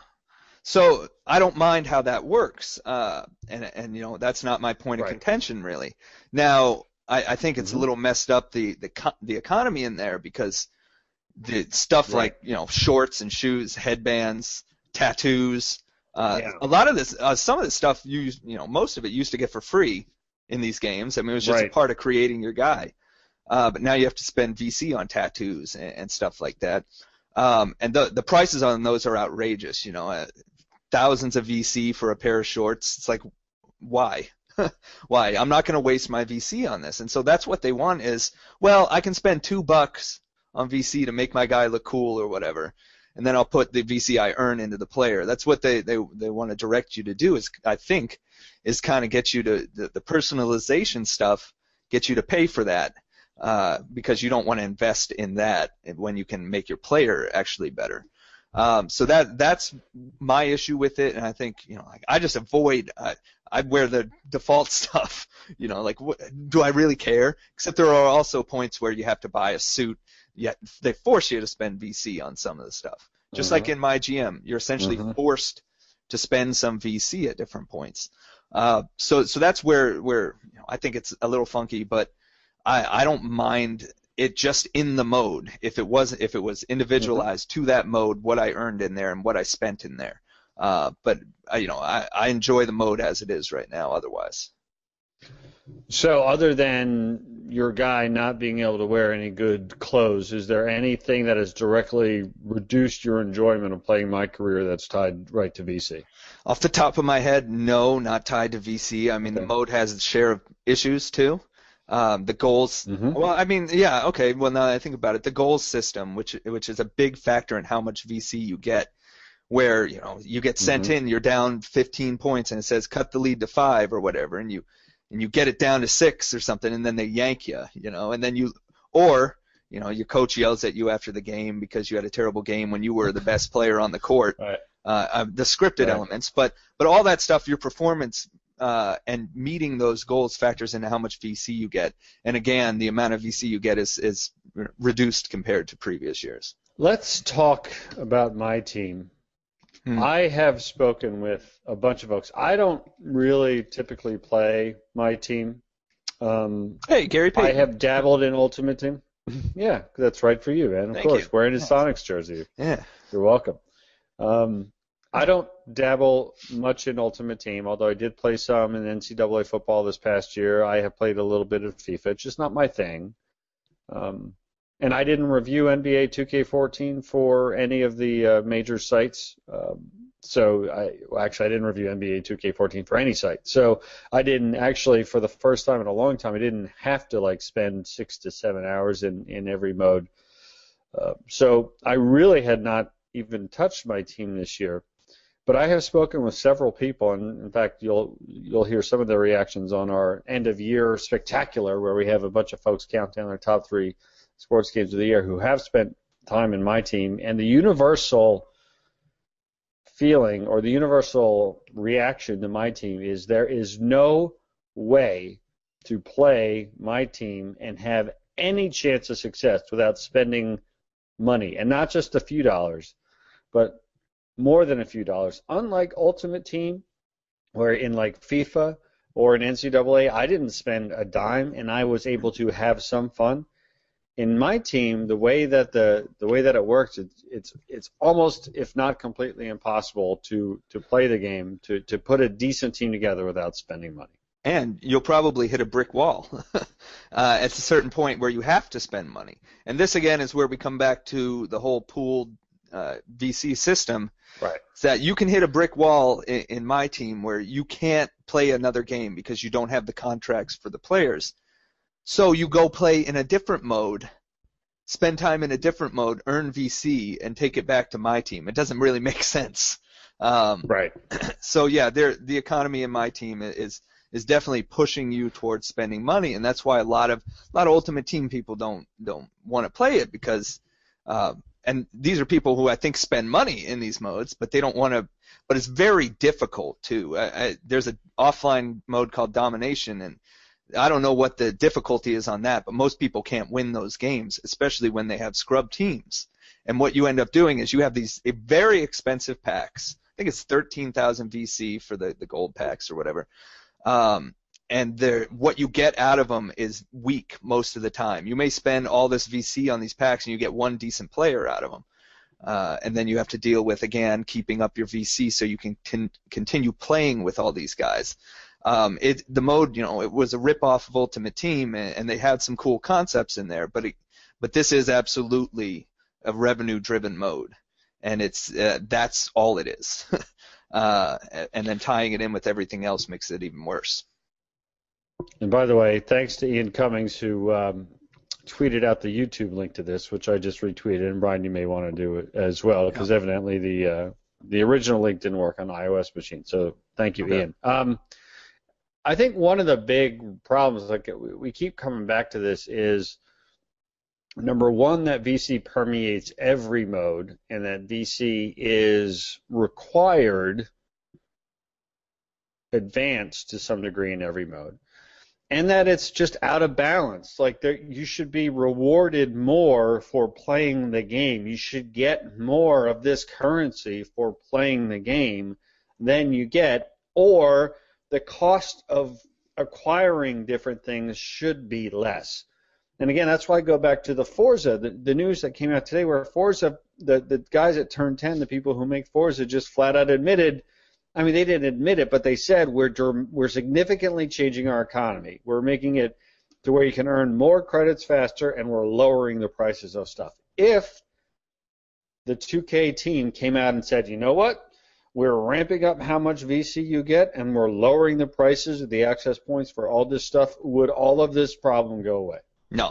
So I don't mind how that works, uh, and and you know that's not my point of Right. contention really. Now I, I think it's Mhm. a little messed up the the co- the economy in there because the stuff Right. like you know shorts and shoes, headbands, tattoos, uh, Yeah. a lot of this, uh, some of this stuff you you know most of it used to get for free in these games. I mean it was just a Right. part of creating your guy. Uh, but now you have to spend V C on tattoos and, and stuff like that. Um, and the the prices on those are outrageous. You know, uh, thousands of V C for a pair of shorts. It's like, why? Why? I'm not going to waste my V C on this. And so that's what they want is, well, I can spend two bucks on V C to make my guy look cool or whatever, and then I'll put the V C I earn into the player. That's what they they, they want to direct you to do, is I think, is kind of get you to the, the personalization stuff, get you to pay for that, uh, because you don't want to invest in that when you can make your player actually better. Um, so that that's my issue with it, and I think, you know, like, I just avoid. I, I wear the default stuff, you know, like, what, do I really care? Except there are also points where you have to buy a suit. Yet they force you to spend V C on some of the stuff. Just Uh-huh. like in my G M, you're essentially Uh-huh. forced to spend some V C at different points. Uh, so so that's where where you know, I think it's a little funky, but I I don't mind it just in the mode. If it was if it was individualized to that mode, what I earned in there and what I spent in there. Uh, but I, you know, I, I enjoy the mode as it is right now. Otherwise, So other than your guy not being able to wear any good clothes, is there anything that has directly reduced your enjoyment of playing My Career that's tied right to V C? off the top of my head, no, not tied to V C. I mean, Okay. the mode has its share of issues too. Um, the goals. Mhm. Well, I mean, yeah, okay. Well, now that I think about it, the goals system, which which is a big factor in how much V C you get, where you know you get sent Mhm. in, you're down fifteen points, and it says cut the lead to five or whatever, and you and you get it down to six or something, and then they yank you, you know, and then you or you know your coach yells at you after the game because you had a terrible game when you were the best player on the court. Right. Uh, uh, the scripted Right. elements, but but all that stuff, your performance uh, and meeting those goals factors into how much V C you get. And again, the amount of V C you get is is re- reduced compared to previous years. Let's talk about my team. Hmm. I have spoken with a bunch of folks. I don't really typically play my team. Um, Hey, Gary I Payton. have dabbled in Ultimate Team. Yeah, that's right for you, man. Of Thank course, you. wearing his Sonics jersey. Yeah. You're welcome. Um, I don't dabble much in Ultimate Team, although I did play some in N C double A football this past year. I have played a little bit of FIFA. It's just not my thing. Um, and I didn't review N B A two K fourteen for any of the uh, major sites. Um, so I well, actually I didn't review N B A two K fourteen for any site. So I didn't actually, for the first time in a long time, I didn't have to like spend six to seven hours in in every mode. Uh, so I really had not even touched my team this year. But I have spoken with several people, and in fact, you'll you'll hear some of their reactions on our end of year spectacular, where we have a bunch of folks count down their top three sports games of the year who have spent time in my team. And the universal feeling or the universal reaction to my team is there is no way to play my team and have any chance of success without spending money, and not just a few dollars, but more than a few dollars. Unlike Ultimate Team, where in like FIFA or in N C double A, I didn't spend a dime and I was able to have some fun. In my team, the way that the the way that it works, it's it's it's almost, if not completely impossible to to play the game, to to put a decent team together without spending money. And you'll probably hit a brick wall uh, at a certain point where you have to spend money. And this, again, is where we come back to the whole pooled uh, V C system. Right. It's that you can hit a brick wall in, in my team where you can't play another game because you don't have the contracts for the players. So you go play in a different mode, spend time in a different mode, earn V C, and take it back to my team. It doesn't really make sense. Um, Right. so yeah, there the economy in my team is is definitely pushing you towards spending money, and that's why a lot of a lot of Ultimate Team people don't don't want to play it because, uh, and these are people who I think spend money in these modes, but they don't want to. But it's very difficult too. I, I, there's an offline mode called Domination, and I don't know what the difficulty is on that, but most people can't win those games, especially when they have scrub teams. And what you end up doing is you have these very expensive packs. I think it's thirteen thousand V C for the, the gold packs or whatever. Um, and they're, what you get out of them is weak most of the time. You may spend all this V C on these packs and you get one decent player out of them. Uh, and then you have to deal with, again, keeping up your V C so you can con- continue playing with all these guys. Um, it, the mode, you know, it was a rip-off of Ultimate Team, and, and they had some cool concepts in there, but it, but this is absolutely a revenue-driven mode, and it's uh, that's all it is. uh, and then tying it in with everything else makes it even worse. And by the way, thanks to Ian Cummings, who um, tweeted out the YouTube link to this, which I just retweeted, and Brian, you may want to do it as well, because yeah. evidently the uh, the original link didn't work on the iOS machine. So thank you, okay. Ian. Um, I think one of the big problems, like we keep coming back to this, is number one, that V C permeates every mode, and that V C is required advanced to some degree in every mode, and that it's just out of balance. Like there, you should be rewarded more for playing the game. You should get more of this currency for playing the game than you get, or the cost of acquiring different things should be less. And again, that's why I go back to the Forza, the, the news that came out today, where Forza, the, the guys at Turn ten, the people who make Forza, just flat out admitted, I mean, they didn't admit it, but they said we're we're significantly changing our economy. We're making it to where you can earn more credits faster, and we're lowering the prices of stuff. If the two K team came out and said, you know what, we're ramping up how much V C you get, and we're lowering the prices of the access points for all this stuff, would all of this problem go away? No.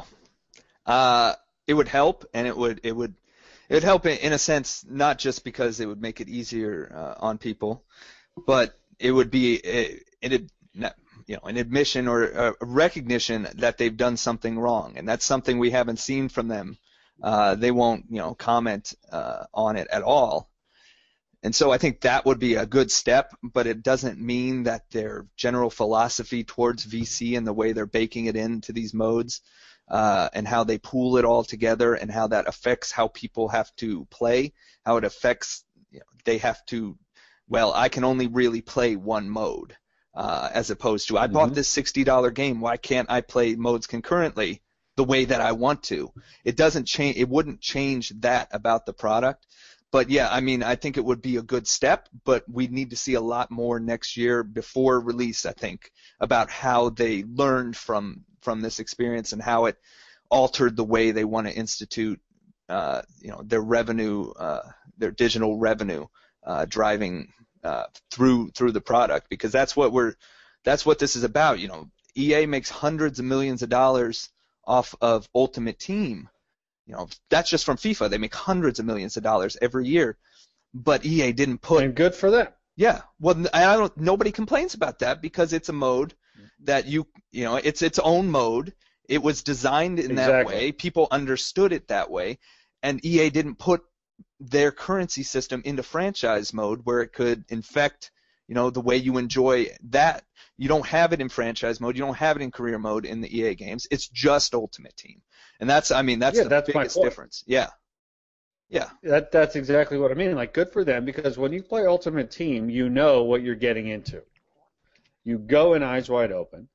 Uh, it would help, and it would it would it would help in a sense, not just because it would make it easier uh, on people, but it would be a, an, you know, an admission or a recognition that they've done something wrong, and that's something we haven't seen from them. Uh, they won't, you know, comment uh, on it at all. And so I think that would be a good step, but it doesn't mean that their general philosophy towards V C and the way they're baking it into these modes uh, and how they pool it all together and how that affects how people have to play, how it affects, you know, they have to, well, I can only really play one mode uh, as opposed to I mm-hmm. bought this sixty dollar game, why can't I play modes concurrently the way that I want to? It doesn't change, it wouldn't change that about the product. But yeah, I mean, I think it would be a good step, but we need to see a lot more next year before release, I think, about how they learned from from this experience and how it altered the way they want to institute, uh, you know, their revenue, uh, their digital revenue uh, driving uh, through through the product, because that's what we're, that's what this is about. You know, E A makes hundreds of millions of dollars off of Ultimate Team. You know, that's just from FIFA. They make hundreds of millions of dollars every year, but E A didn't put. And good for them. Yeah, well, I don't. Nobody complains about that because it's a mode that you, you know, it's its own mode. It was designed in exactly. that way. People understood it that way, and E A didn't put their currency system into franchise mode where it could infect, you know, the way you enjoy that. You don't have it in franchise mode. You don't have it in career mode in the E A games. It's just Ultimate Team. And that's, I mean, that's yeah, the that's biggest difference. Yeah. Yeah. That that's exactly what I mean. Like, good for them, because when you play Ultimate Team, you know what you're getting into. You go in eyes wide open,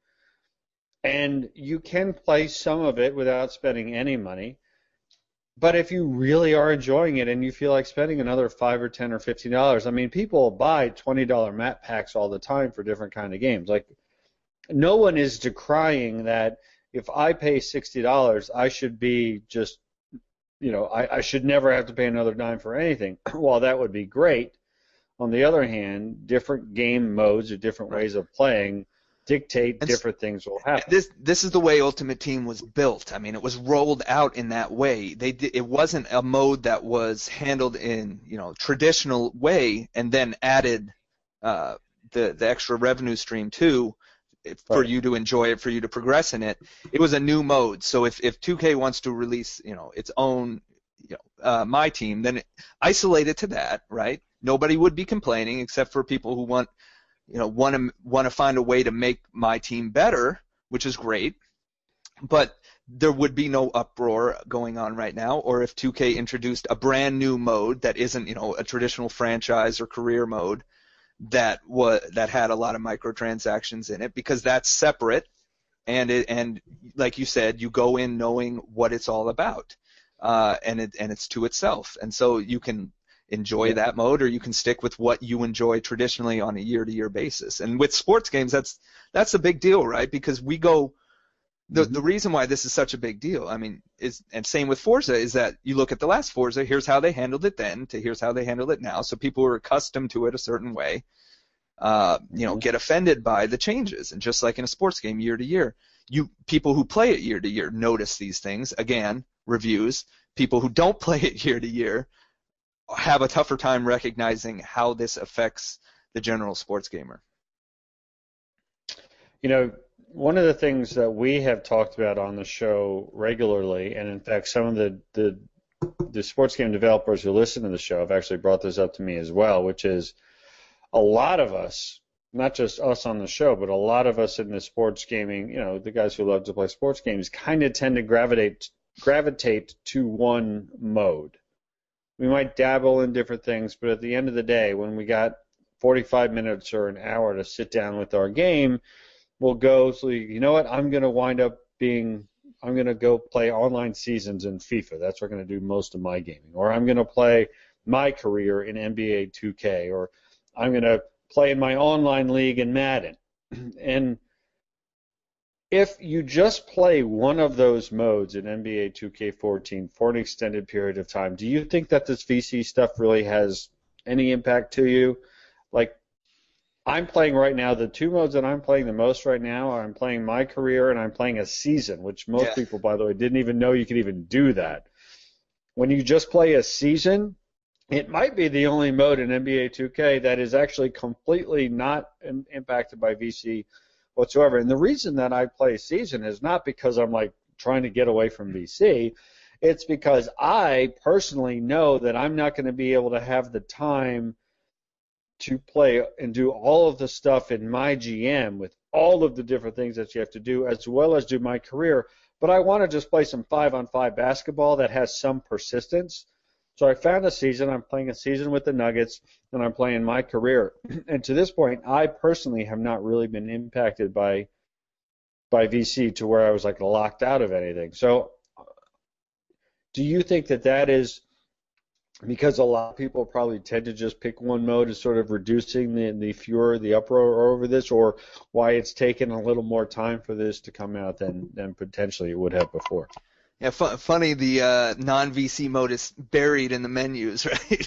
and you can play some of it without spending any money. But if you really are enjoying it and you feel like spending another five or ten or fifteen dollars, I mean, people buy twenty dollar map packs all the time for different kind of games. Like, no one is decrying that if I pay sixty dollars, I should be just, you know, I, I should never have to pay another dime for anything. While that would be great, on the other hand, different game modes or different ways of playing dictate and different things will happen. This this is the way Ultimate Team was built. I mean, it was rolled out in that way. They did, it wasn't a mode that was handled in, you know, traditional way and then added uh, the the extra revenue stream too. For right. you to enjoy it, for you to progress in it. It was a new mode. So if, if two K wants to release, you know, its own, you know, uh, My Team, then isolate it to that, right? Nobody would be complaining except for people who want, you know, want to want to find a way to make My Team better, which is great. But there would be no uproar going on right now. Or if two K introduced a brand new mode that isn't, you know, a traditional franchise or career mode, that was that had a lot of microtransactions in it, because that's separate, and it and like you said, you go in knowing what it's all about, uh, and it and it's to itself, and so you can enjoy yeah. that mode, or you can stick with what you enjoy traditionally on a year-to-year basis. And with sports games, that's that's a big deal, right? Because we go. The, the reason why this is such a big deal, I mean, is and same with Forza, is that you look at the last Forza, here's how they handled it then, to here's how they handle it now. So people are accustomed to it a certain way, uh, you know, get offended by the changes. And just like in a sports game, year to year, you people who play it year to year notice these things. Again, reviews. People who don't play it year to year have a tougher time recognizing how this affects the general sports gamer. You know, one of the things that we have talked about on the show regularly, and in fact, some of the, the the sports game developers who listen to the show have actually brought this up to me as well, which is a lot of us, not just us on the show, but a lot of us in the sports gaming, you know, the guys who love to play sports games, kind of tend to gravitate gravitate to one mode. We might dabble in different things, but at the end of the day, when we got forty-five minutes or an hour to sit down with our game, we'll go, so you know what, I'm going to wind up being, I'm going to go play online seasons in FIFA. That's where I'm going to do most of my gaming. Or I'm going to play my career in N B A two K. Or I'm going to play in my online league in Madden. And if you just play one of those modes in N B A two K fourteen for an extended period of time, do you think that this V C stuff really has any impact to you? Like, I'm playing right now, the two modes that I'm playing the most right now are I'm playing my career and I'm playing a season, which most Yeah. people, by the way, didn't even know you could even do that. When you just play a season, it might be the only mode in N B A two K that is actually completely not im- impacted by V C whatsoever. And the reason that I play season is not because I'm like trying to get away from V C. It's because I personally know that I'm not going to be able to have the time to play and do all of the stuff in my G M with all of the different things that you have to do, as well as do my career. But I want to just play some five-on-five basketball that has some persistence. So I found a season. I'm playing a season with the Nuggets, and I'm playing my career. And to this point, I personally have not really been impacted by by V C to where I was like locked out of anything. So do you think that that is because a lot of people probably tend to just pick one mode as sort of reducing the, the furor, the uproar over this, or why it's taken a little more time for this to come out than, than potentially it would have before? Yeah, fu- funny, the uh, non-V C mode is buried in the menus, right?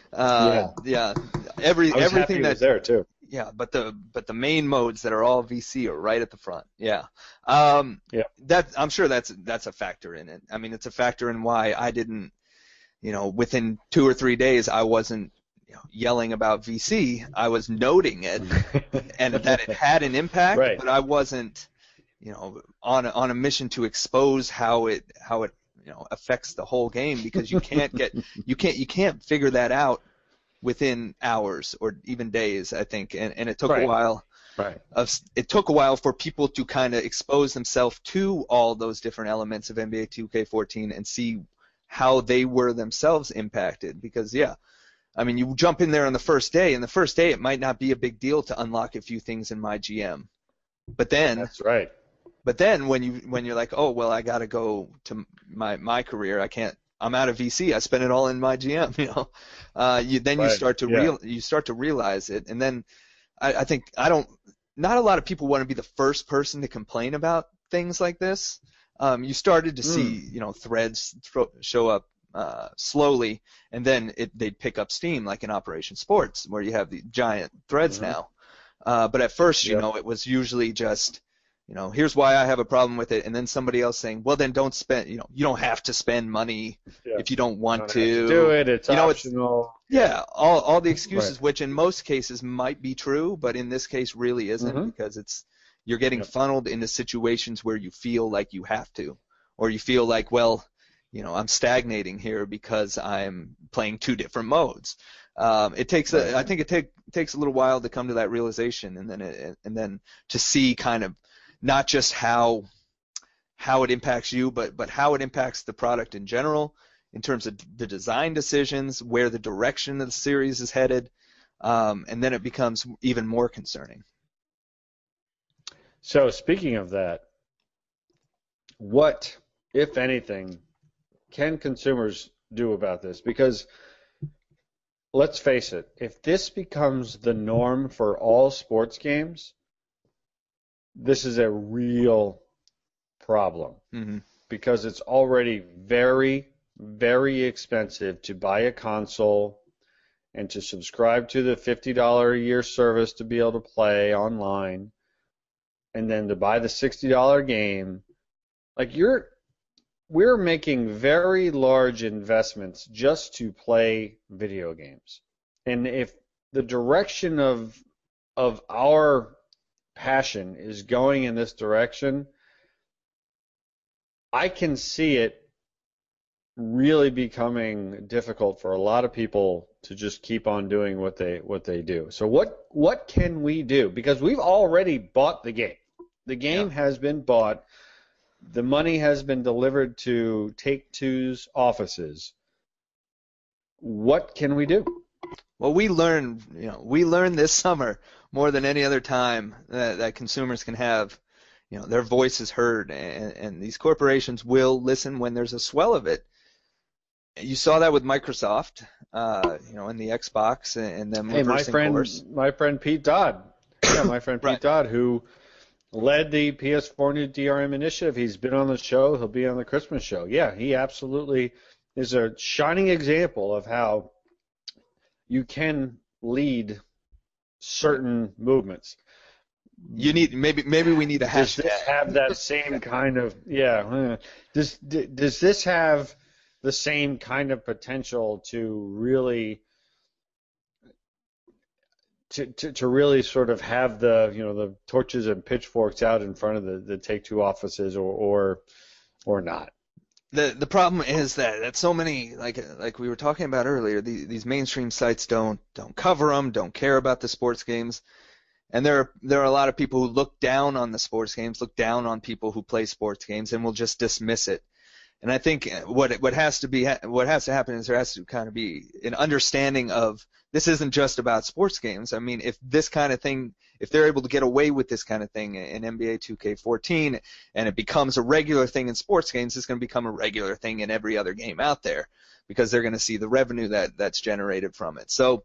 uh, yeah. Every I was everything happy it that was there too. Yeah, but the but the main modes that are all V C are right at the front. Yeah. Um, Yeah. That I'm sure that's that's a factor in it. I mean, it's a factor in why I didn't, you know, within two or three days I wasn't, you know, yelling about V C. I was noting it and that it had an impact, Right. but I wasn't, you know, on a, on a mission to expose how it how it you know affects the whole game, because you can't get you can't you can't figure that out within hours or even days, I think, and and it took Right. a while. Right. Of, it took a while for people to kind of expose themselves to all those different elements of N B A two K fourteen and see how they were themselves impacted. Because, yeah, I mean, you jump in there on the first day, and the first day it might not be a big deal to unlock a few things in my G M. But then, That's right. but then when you when you're like, oh well, I got to go to my my career, I can't. I'm out of V C. I spent it all in my G M. You know, uh, you then you Right. start to Yeah. real you start to realize it, and then I, I think I don't. Not a lot of people want to be the first person to complain about things like this. Um, you started to see, you know, threads thro- show up uh, slowly, and then it, they'd pick up steam, like in Operation Sports, where you have the giant threads Mhm. now. Uh, but at first, you Yep. know, it was usually just, you know, here's why I have a problem with it, and then somebody else saying, well, then don't spend, you know, you don't have to spend money Yeah. if you don't want Don't have to. do it. It's You know, it's- optional. Yeah, all all the excuses, Right. which in most cases might be true, but in this case really isn't, Mhm. because it's you're getting Yep. funneled into situations where you feel like you have to, or you feel like, well, you know, I'm stagnating here because I'm playing two different modes. Um, it takes Right. a, I think it take, takes a little while to come to that realization, and then it, and then to see kind of not just how how it impacts you, but but how it impacts the product in general, in terms of the design decisions, where the direction of the series is headed, um, and then it becomes even more concerning. So speaking of that, what, if anything, can consumers do about this? Because let's face it, if this becomes the norm for all sports games, this is a real problem, Mm-hmm. because it's already very, very expensive to buy a console and to subscribe to the fifty dollars a year service to be able to play online. and then to buy the sixty dollar game, like you're, we're making very large investments just to play video games. And if the direction of of our passion is going in this direction, I can see it really becoming difficult for a lot of people to just keep on doing what they what they do. So what what can we do? Because we've already bought the game. The game yeah. has been bought. The money has been delivered to Take-Two's offices. What can we do? Well, we learned, you know, we learned this summer more than any other time that, that consumers can have, you know, their voices heard, and, and these corporations will listen when there's a swell of it. You saw that with Microsoft, uh, you know, in the Xbox, and, and them hey, my reversing friend, course. my friend Pete Dodd, yeah, my friend Pete right. Dodd, who led the P S four New D R M initiative. He's been on the show. He'll be on the Christmas show. Yeah, he absolutely is a shining example of how you can lead certain movements. You need maybe maybe we need a hashtag. Does this have that same kind of yeah? Does does this have the same kind of potential to really to, to to really sort of have the you know the torches and pitchforks out in front of the, the Take-Two offices or or or not? The the problem is that, that so many, like like we were talking about earlier, the, these mainstream sites don't don't cover them, don't care about the sports games, and there are, there are a lot of people who look down on the sports games, look down on people who play sports games, and will just dismiss it. And I think what what has to be what has to happen is there has to kind of be an understanding of this isn't just about sports games. I mean, if this kind of thing, if they're able to get away with this kind of thing in N B A two K fourteen, and it becomes a regular thing in sports games, it's going to become a regular thing in every other game out there because they're going to see the revenue that that's generated from it. So,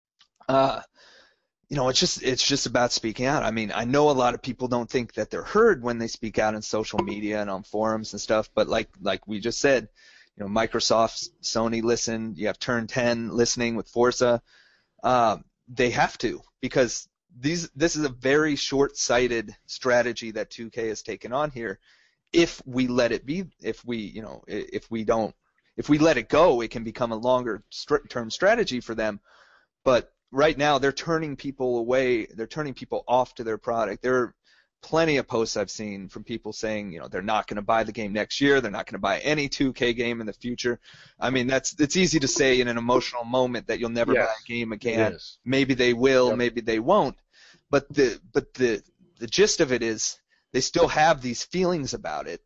uh, you know, it's just it's just about speaking out. I mean, I know a lot of people don't think that they're heard when they speak out in social media and on forums and stuff, but like like we just said, you know, Microsoft, Sony listen. You have Turn ten listening with Forza. Um, they have to, because these this is a very short-sighted strategy that two K has taken on here. If we let it be, if we you know if we don't if we let it go, it can become a longer-term strategy for them. But right now, they're turning people away. They're turning people off to their product. There are plenty of posts I've seen from people saying, you know, they're not going to buy the game next year. They're not going to buy any two K game in the future. I mean, that's it's easy to say in an emotional moment that you'll never Yes, buy a game again. it is. Maybe they will, Yep. maybe they won't. But the but the the gist of it is they still have these feelings about it.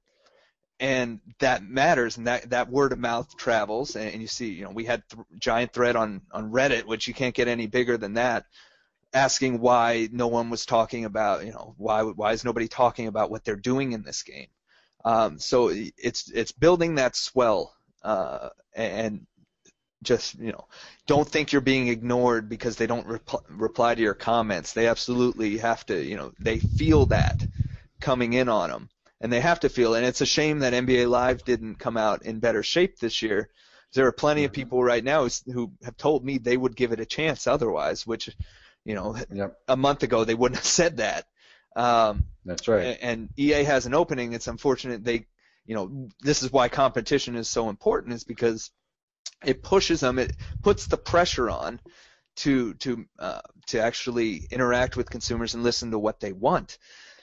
And that matters, and that, that word of mouth travels, and, and you see, you know, we had th- giant thread on, on Reddit, which you can't get any bigger than that, asking why no one was talking about, you know, why why is nobody talking about what they're doing in this game? Um, so it's it's building that swell, uh, and just, you know, don't think you're being ignored because they don't repl- reply to your comments. They absolutely have to, you know, they feel that coming in on them. And they have to feel it. And it's a shame that N B A Live didn't come out in better shape this year. There are plenty of people right now who have told me they would give it a chance otherwise, which, you know, Yep. a month ago they wouldn't have said that. Um, That's right. and, and E A has an opening. It's unfortunate they, you know, this is why competition is so important, is because it pushes them, it puts the pressure on to to uh, to actually interact with consumers and listen to what they want.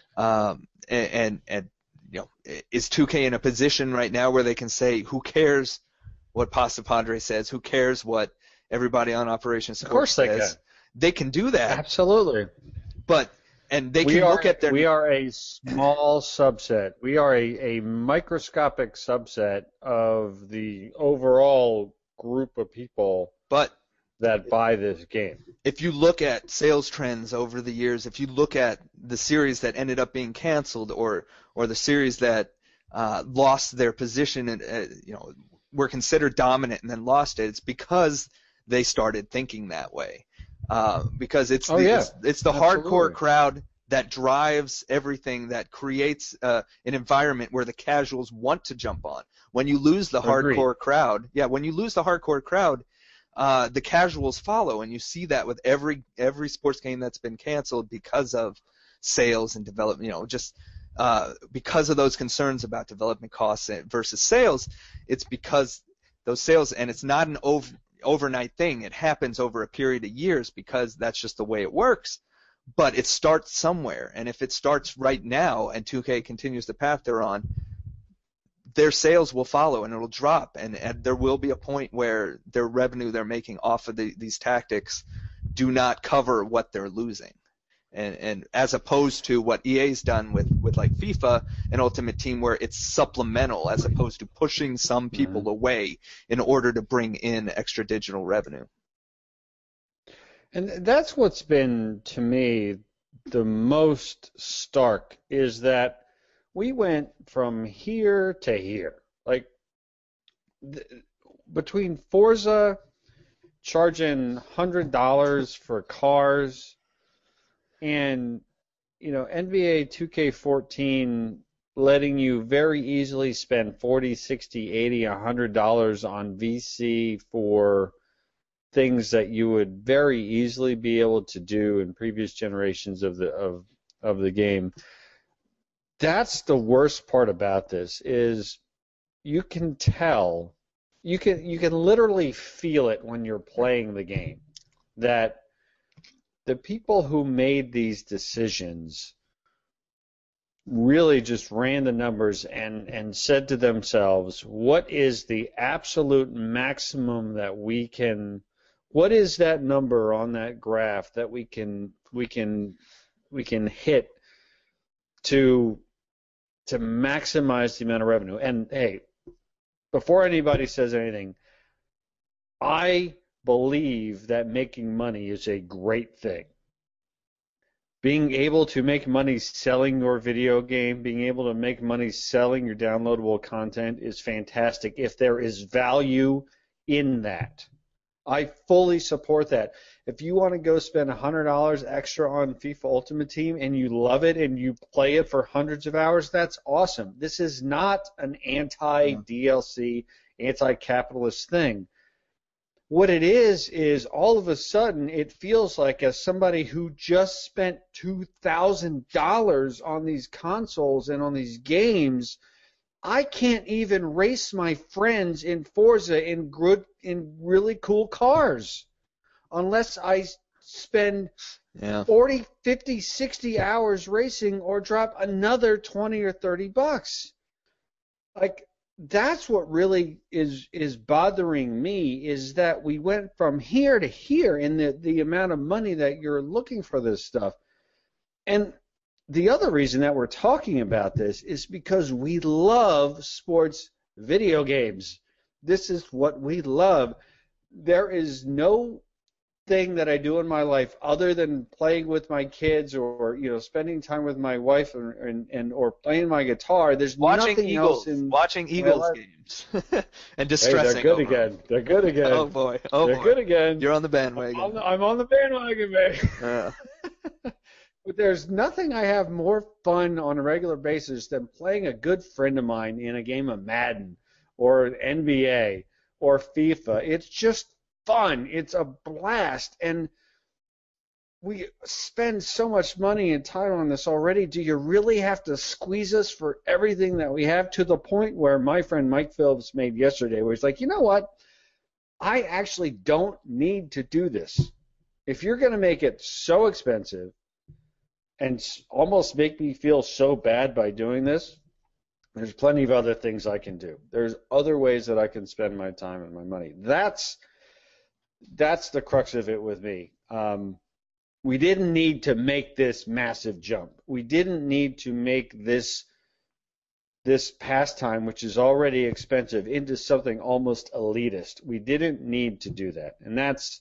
Um, and, and and you know, is two K in a position right now where they can say, who cares what Pasta Padre says? Who cares what everybody on Operation Support Of course they says? can. They can do that, Absolutely. but and they we can are, look at their. We are a small subset. We are a, a microscopic subset of the overall group of people But that buy this game. if you look at sales trends over the years, if you look at the series that ended up being canceled, or or the series that uh, lost their position and uh, you know, were considered dominant and then lost it, it's because they started thinking that way. Uh, because it's Oh, the yeah. it's, it's the Absolutely. hardcore crowd that drives everything, that creates uh, an environment where the casuals want to jump on. When you lose the Agreed. hardcore crowd, yeah, when you lose the hardcore crowd, uh, the casuals follow, and you see that with every every sports game that's been canceled because of sales and development, you know, just uh, because of those concerns about development costs versus sales, it's because those sales, and it's not an over, overnight thing. It happens over a period of years because that's just the way it works. But it starts somewhere, and if it starts right now and two K continues the path they're on, their sales will follow and it'll drop, and, and there will be a point where their revenue they're making off of the, these tactics do not cover what they're losing. And, and as opposed to what E A's done with, with like FIFA and Ultimate Team, where it's supplemental as opposed to pushing some people mm-hmm. away in order to bring in extra digital revenue. And that's what's been, to me, the most stark, is that we went from here to here. Like, th- between Forza charging one hundred dollars for cars and, you know, N B A two K fourteen letting you very easily spend forty, sixty, eighty, one hundred dollars on V C for things that you would very easily be able to do in previous generations of the of of the game. That's the worst part about this, is you can tell, you can you can literally feel it when you're playing the game, that the people who made these decisions really just ran the numbers and, and said to themselves, what is the absolute maximum that we can, what is that number on that graph that we can we can we can hit to to maximize the amount of revenue? And hey, before anybody says anything, I believe that making money is a great thing. Being able to make money selling your video game, being able to make money selling your downloadable content is fantastic if there is value in that. I fully support that. If you want to go spend one hundred dollars extra on FIFA Ultimate Team and you love it and you play it for hundreds of hours, that's awesome. This is not an anti-D L C, anti-capitalist thing. What it is is all of a sudden it feels like, as somebody who just spent two thousand dollars on these consoles and on these games, I can't even race my friends in Forza in good in really cool cars unless I spend yeah. forty, fifty, sixty hours racing or drop another twenty or thirty bucks. Like, that's what really is is bothering me, is that we went from here to here in the, the amount of money that you're looking for this stuff. And the other reason that we're talking about this is because we love sports video games. This is what we love. There is no thing that I do in my life other than playing with my kids or, you know, spending time with my wife and, and, and or playing my guitar. There's watching nothing Eagles, else in watching Eagles games and distressing. Hey, they're good over again. them. They're good again. Oh boy. Oh they're boy. good again. You're on the bandwagon. I'm, I'm on the bandwagon, man. Yeah. But there's nothing I have more fun on a regular basis than playing a good friend of mine in a game of Madden or N B A or FIFA. It's just fun. It's a blast. And we spend so much money and time on this already. Do you really have to squeeze us for everything that we have, to the point where my friend Mike Phillips made yesterday, where he's like, you know what? I actually don't need to do this. If you're going to make it so expensive and almost make me feel so bad by doing this, there's plenty of other things I can do. There's other ways that I can spend my time and my money. That's that's the crux of it with me. Um, we didn't need to make this massive jump. We didn't need to make this this pastime, which is already expensive, into something almost elitist. We didn't need to do that, and that's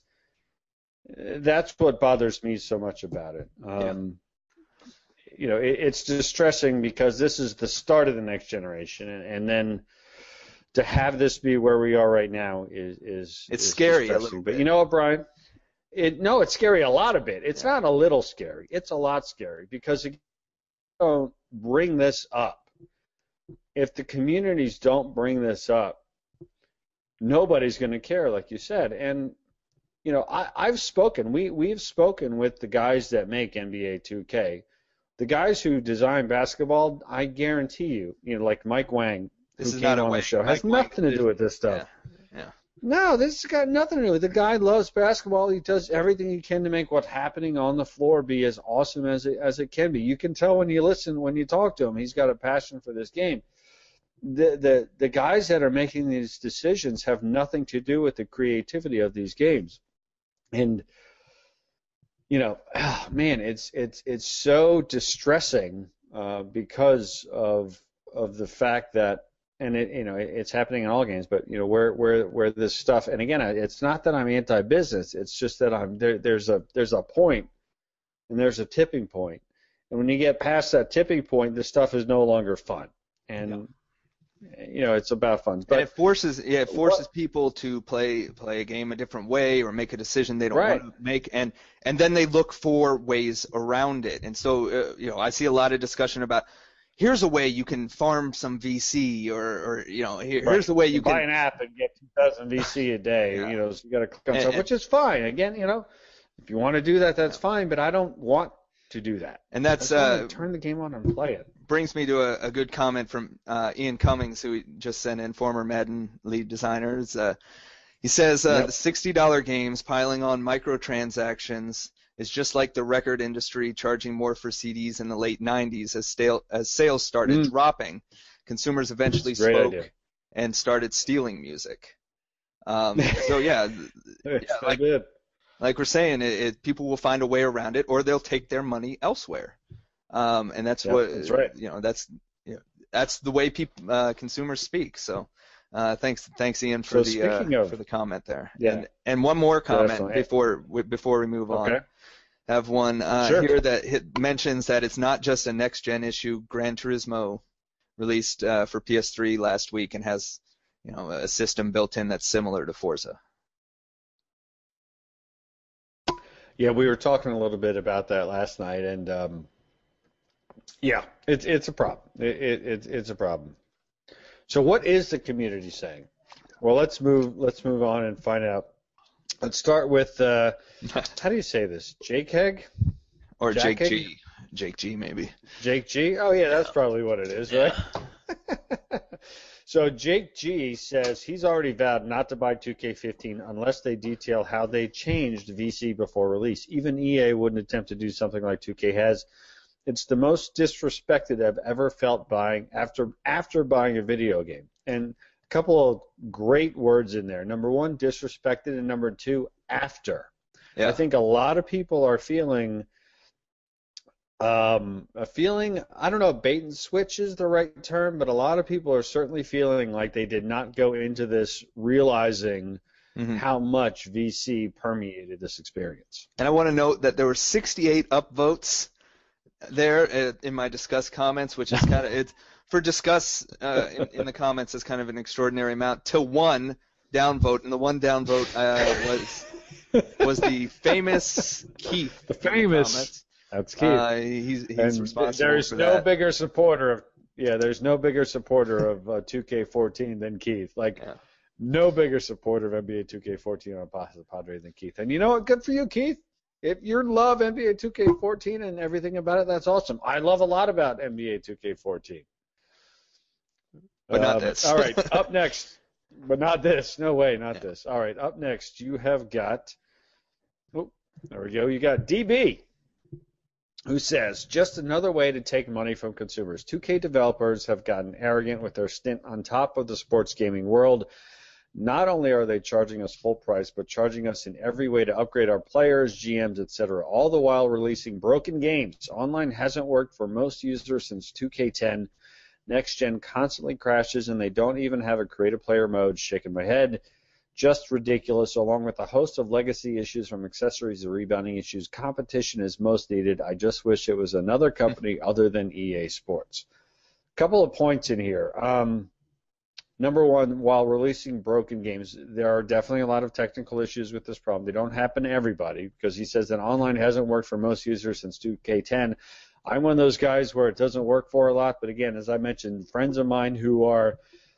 that's what bothers me so much about it. Um, yeah. You know, it, it's distressing because this is the start of the next generation, and, and then to have this be where we are right now is is it's is scary a little bit. But you know what, Brian? It no, it's scary a lot of bit. It's yeah. not a little scary. It's a lot scary because if you don't bring this up, if the communities don't bring this up, nobody's going to care, like you said. And you know, I, I've spoken. We we've spoken with the guys that make N B A two K. the guys who design basketball, I guarantee you, you know, like Mike Wang, This who is came not a on way. the show, Mike has Wang nothing to is- do with this stuff. Yeah. Yeah. No, this has got nothing to do with it. The guy loves basketball. He does everything he can to make what's happening on the floor be as awesome as it, as it can be. You can tell when you listen, when you talk to him, he's got a passion for this game. The, the, the guys that are making these decisions have nothing to do with the creativity of these games. And, you know, oh, man, it's it's it's so distressing uh, because of of the fact that, and it, you know, it, it's happening in all games, but you know, where where where this stuff, and again, it's not that I'm anti-business, it's just that I'm there. There's a there's a point, and there's a tipping point, and when you get past that tipping point, this stuff is no longer fun, and yeah. You know, it's about fun. But and it forces, yeah, it forces what, people to play play a game a different way or make a decision they don't right. want to make, and and then they look for ways around it. And so, uh, you know, I see a lot of discussion about here's a way you can farm some V C, or, or you know, here, right. here's the way you, you can buy an app and get two thousand V C a day. yeah. You know, so you got to click on and, stuff, which is fine. Again, you know, if you want to do that, that's yeah. fine. But I don't want to do that. And that's uh, uh, turn the game on and play it. Brings me to a, a good comment from uh, Ian Cummings, who just sent in, former Madden lead designers. Uh, he says, uh, yep. the sixty dollar games piling on microtransactions is just like the record industry charging more for C Ds in the late nineties as, stale, as sales started mm. dropping. Consumers eventually spoke idea. and started stealing music. Um, so, yeah, yeah like, like we're saying, it, it, people will find a way around it, or they'll take their money elsewhere. Um, and that's yep, what that's right. you know. That's you know, that's the way people uh, consumers speak. So, uh, thanks, thanks, Ian, for so the uh, of, for the comment there. Yeah. And, and one more comment Definitely. before before we move okay. on. Have one uh, sure. here that hit, mentions that it's not just a next gen issue. Gran Turismo released uh, for P S three last week and has you know a system built in that's similar to Forza. Yeah, we were talking a little bit about that last night, and. Um, Yeah, it's it's a problem. It, it, it it's a problem. So what is the community saying? Well, let's move let's move on and find out. Let's start with uh, how do you say this? Jake Hegg? Or Jack Jake Hegg? G. Jake G. Maybe. Jake G. Oh yeah, that's probably what it is, right? So Jake G says he's already vowed not to buy two K fifteen unless they detail how they changed V C before release. Even E A wouldn't attempt to do something like two K has. It's the most disrespected I've ever felt buying after after buying a video game. And a couple of great words in there. Number one, disrespected, and number two, after. Yeah. I think a lot of people are feeling um, a feeling, I don't know if bait and switch is the right term, but a lot of people are certainly feeling like they did not go into this realizing mm-hmm. how much V C permeated this experience. And I want to note that there were sixty-eight upvotes there in my discuss comments, which is kind of it's for discuss uh, in, in the comments is kind of an extraordinary amount to one downvote, and the one downvote uh, was was the famous Keith. The famous. The that's Keith. Uh, he's he's and responsible there's for no that. bigger supporter of yeah. There's no bigger supporter of uh, two K fourteen than Keith. Like yeah. no bigger supporter of N B A two K fourteen on Pasa Padre than Keith. And you know what? Good for you, Keith. If you love N B A two K fourteen and everything about it, that's awesome. I love a lot about N B A two K fourteen. But not um, this. All right, up next. But not this. No way, not yeah. this. All right, up next, you have got, oh, there we go. You got D B, who says, just another way to take money from consumers. two K developers have gotten arrogant with their stint on top of the sports gaming world. Not only are they charging us full price, but charging us in every way to upgrade our players, G Ms, et cetera, all the while releasing broken games. Online hasn't worked for most users since two K ten. Next Gen constantly crashes, and they don't even have a creative player mode. Shaking my head. Just ridiculous, along with a host of legacy issues from accessories to rebounding issues. Competition is most needed. I just wish it was another company other than E A Sports. Couple of points in here. Um, Number one, while releasing broken games, there are definitely a lot of technical issues with this problem. They don't happen to everybody because he says that online hasn't worked for most users since two K ten. I'm one of those guys where it doesn't work for a lot, but again, as I mentioned, friends of mine who are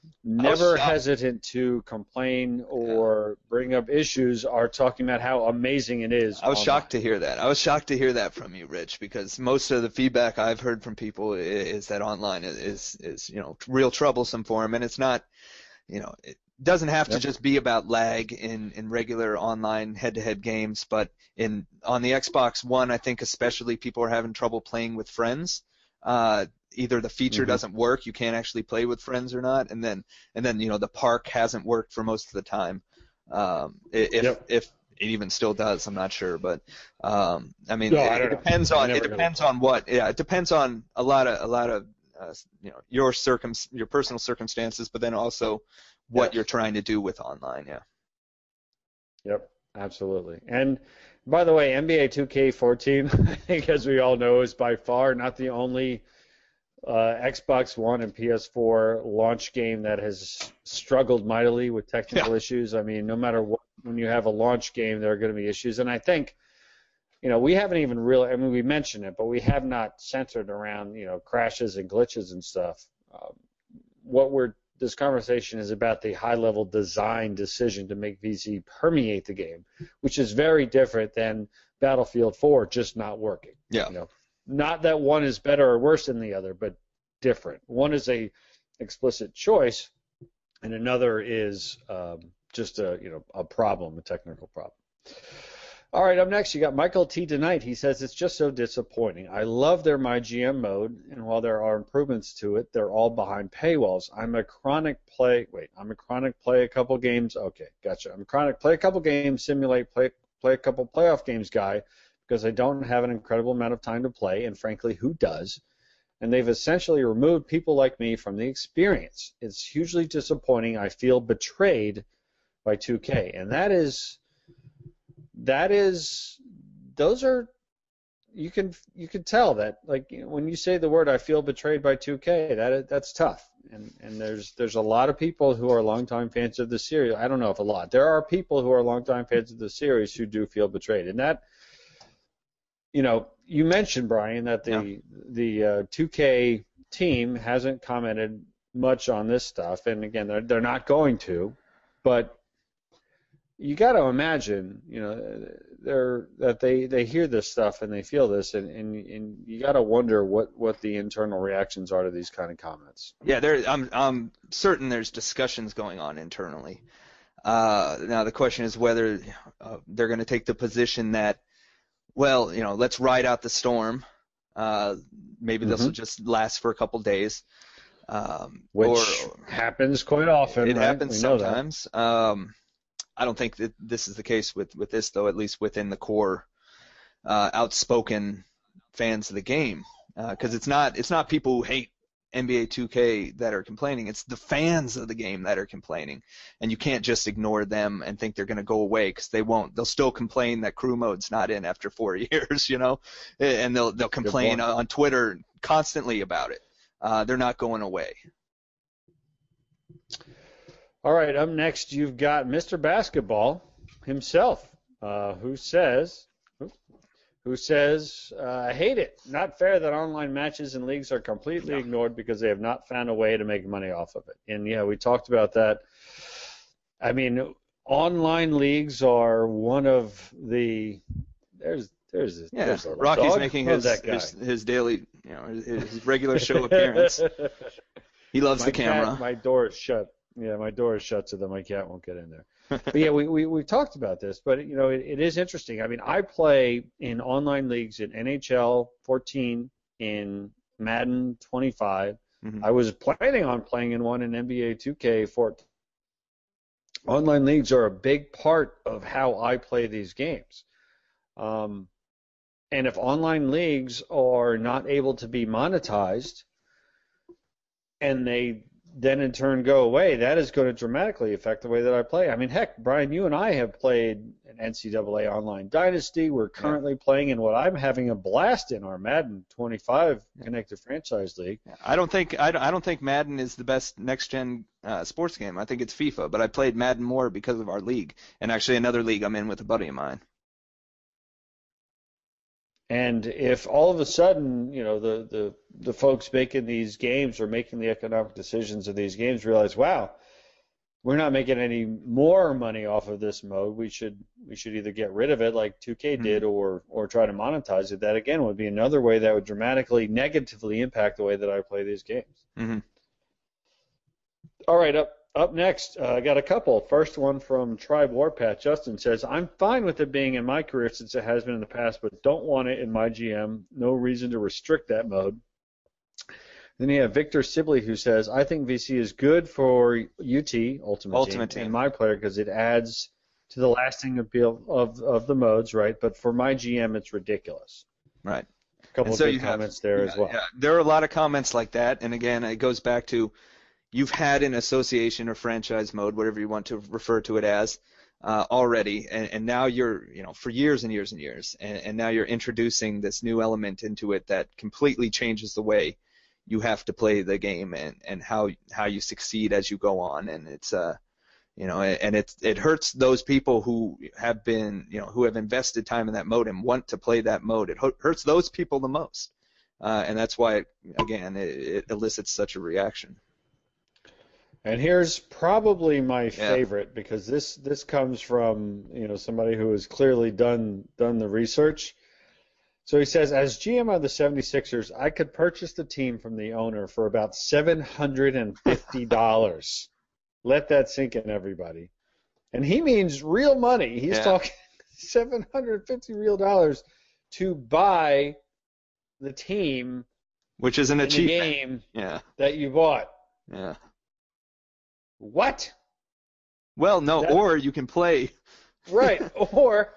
never shocked. hesitant to complain or bring up issues, are talking about how amazing it is. I was online. shocked to hear that. I was shocked to hear that from you, Rich, because most of the feedback I've heard from people is, is that online is, is, is, you know, real troublesome for them, and it's not, you know, it doesn't have Yep. to just be about lag in, in regular online head-to-head games, but in on the Xbox One, I think especially people are having trouble playing with friends. Uh, either the feature Mhm. doesn't work, you can't actually play with friends or not, and then and then you know the park hasn't worked for most of the time. Um, i- if Yep. if it even still does, I'm not sure, but um, I mean, No, it, I don't it know. depends I on never it know. depends on what yeah it depends on a lot of a lot of uh, you know your circum your personal circumstances, but then also what Yeah. you're trying to do with online. Yeah. Yep, absolutely. And by the way, N B A two K fourteen, I think, as we all know, is by far not the only uh, Xbox One and P S four launch game that has struggled mightily with technical Yeah. issues. I mean, no matter what, when you have a launch game, there are going to be issues. And I think, you know, we haven't even really, I mean, we mentioned it, but we have not centered around, you know, crashes and glitches and stuff. Um, what we're this conversation is about the high-level design decision to make V C permeate the game, which is very different than Battlefield four just not working. Yeah. You know, not that one is better or worse than the other, but different. One is a explicit choice, and another is um, just a you know a problem, a technical problem. All right, up next, you got Michael T. Tonight. He says, it's just so disappointing. I love their My G M mode, and while there are improvements to it, they're all behind paywalls. I'm a chronic play, wait, I'm a chronic play a couple games, okay, gotcha. I'm a chronic play a couple games, simulate, play, play a couple playoff games guy, because I don't have an incredible amount of time to play, and frankly, who does? And they've essentially removed people like me from the experience. It's hugely disappointing. I feel betrayed by two K, and that is... That is, those are, you can you can tell that, like, you know, when you say the word "I feel betrayed by two K," that that's tough, and and there's there's a lot of people who are longtime fans of the series. I don't know if a lot. There are people who are longtime fans of the series who do feel betrayed, and that, you know, you mentioned, Brian, that the Yeah. the uh, two K team hasn't commented much on this stuff, and again, they're they're not going to, but you got to imagine, you know, they're that they, they hear this stuff and they feel this, and, and, and you got to wonder what, what the internal reactions are to these kind of comments. Yeah, there. I'm I'm certain there's discussions going on internally. Uh, now the question is whether uh, they're going to take the position that, well, you know, let's ride out the storm. Uh, maybe this will just last for a couple days. Um, Which or, happens quite often. It right? happens We know that. sometimes. Um, I don't think that this is the case with, with this, though, at least within the core uh, outspoken fans of the game. Because uh, it's not it's not people who hate N B A two K that are complaining. It's the fans of the game that are complaining. And you can't just ignore them and think they're going to go away, because they won't. They'll still complain that crew mode's not in after four years, you know. And they'll, they'll complain point. on Twitter constantly about it. Uh, they're not going away. All right, up next you've got Mister Basketball himself, uh, who says, who says, uh, I hate it. Not fair that online matches and leagues are completely No. ignored because they have not found a way to make money off of it. And yeah, we talked about that. I mean, online leagues are one of the there's there's Yeah, there's a Rocky's dog. making Love his, that guy. his his daily, you know, his, his regular show appearance. He loves My the camera. cat, my door is shut. Yeah, my door is shut so that my cat won't get in there. But yeah, we, we, we talked about this, but you know, it, it is interesting. I mean, I play in online leagues in N H L fourteen, in Madden twenty-five. Mhm. I was planning on playing in one in N B A two K fourteen. Online leagues are a big part of how I play these games. Um, and if online leagues are not able to be monetized, and they then in turn go away, that is going to dramatically affect the way that I play. I mean, heck, Brian, you and I have played an N C double A Online Dynasty. We're currently playing in what I'm having a blast in, our Madden twenty-five Connected Franchise League. I don't think I don't, I don't think Madden is the best next gen uh, sports game. I think it's FIFA, but I played Madden more because of our league, and actually another league I'm in with a buddy of mine. And if all of a sudden, you know, the, the, the folks making these games or making the economic decisions of these games realize, wow, we're not making any more money off of this mode. We should we should either get rid of it like two K did Mm-hmm. or or try to monetize it. That again would be another way that would dramatically negatively impact the way that I play these games. Mm-hmm. All right, up up next, uh, I got a couple. First one from Tribe Warpath. Justin says, I'm fine with it being in my career since it has been in the past, but don't want it in my G M. No reason to restrict that mode. Then you have Victor Sibley who says, I think V C is good for U T, Ultimate, Ultimate Team, Team. and my player because it adds to the lasting appeal of, of the modes, right? But for my G M, it's ridiculous. Right. A couple And of so good you have- comments there yeah, as well. yeah. There are a lot of comments like that, and again, it goes back to you've had an association or franchise mode, whatever you want to refer to it as, uh, already, and, and now you're, you know, for years and years and years, and, and now you're introducing this new element into it that completely changes the way you have to play the game and, and how how you succeed as you go on, and it's uh you know and it it hurts those people who have been you know who have invested time in that mode and want to play that mode. It hurts those people the most, uh, and that's why it, again it, it elicits such a reaction. And here's probably my favorite because this this comes from you know somebody who has clearly done done the research. So he says, as G M of the seventy-sixers, I could purchase the team from the owner for about seven hundred fifty dollars. Let that sink in, everybody. And he means real money. He's Yeah. talking seven hundred fifty real dollars to buy the team Which is an in the achievement. game Yeah, that you bought. yeah. What? Well, no, That- or you can play. Right. Or